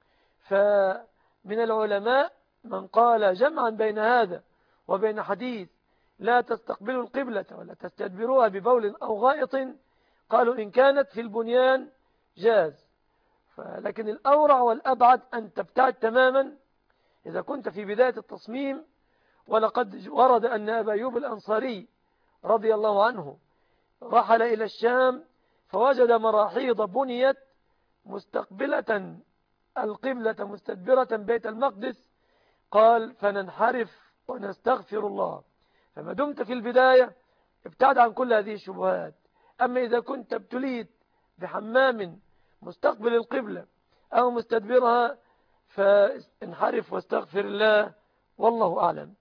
فمن العلماء من قال جمعا بين هذا وبين حديث لا تستقبلوا القبلة ولا تستدبروها ببول أو غائط، قالوا إن كانت في البنيان جاز. لكن الأورع والأبعد أن تبتعد تماما إذا كنت في بداية التصميم. ولقد ورد أن أبا أيوب الأنصاري رضي الله عنه رحل إلى الشام فوجد مراحيض بنيت مستقبلة القبلة مستدبرة بيت المقدس، قال: فننحرف ونستغفر الله. فما دمت في البداية ابتعد عن كل هذه الشبهات. أما إذا كنت ابتليت بحمام مستقبل القبلة أو مستدبرها فانحرف واستغفر الله، والله أعلم.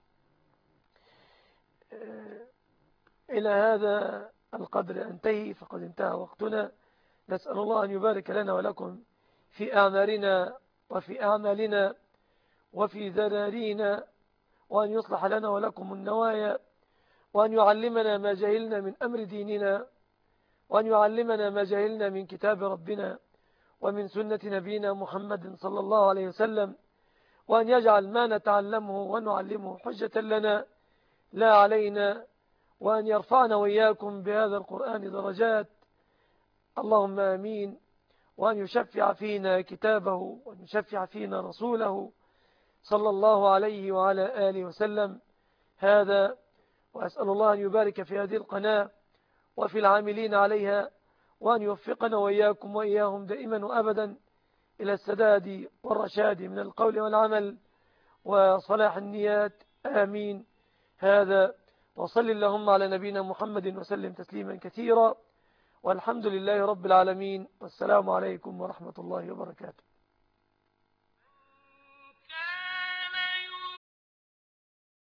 إلى هذا القدر أنتهي، فقد انتهى وقتنا. نسأل الله أن يبارك لنا ولكم في أعمارنا وفي أعمالنا وفي ذرارينا، وأن يصلح لنا ولكم النوايا، وأن يعلمنا ما جهلنا من أمر ديننا، وأن يعلمنا ما جهلنا من كتاب ربنا ومن سنة نبينا محمد صلى الله عليه وسلم، وأن يجعل ما نتعلمه ونعلمه حجة لنا لا علينا، وأن يرفعنا وإياكم بهذا القرآن درجات، اللهم آمين. وأن يشفع فينا كتابه وأن يشفع فينا رسوله صلى الله عليه وعلى آله وسلم. هذا، وأسأل الله أن يبارك في هذه القناة وفي العاملين عليها، وأن يوفقنا وإياكم وإياهم دائما وأبدا إلى السداد والرشاد من القول والعمل وصلاح النيات. آمين. هذا وصل اللهم على نبينا محمد وسلم تسليما كثيرا، والحمد لله رب العالمين، والسلام عليكم ورحمة الله وبركاته.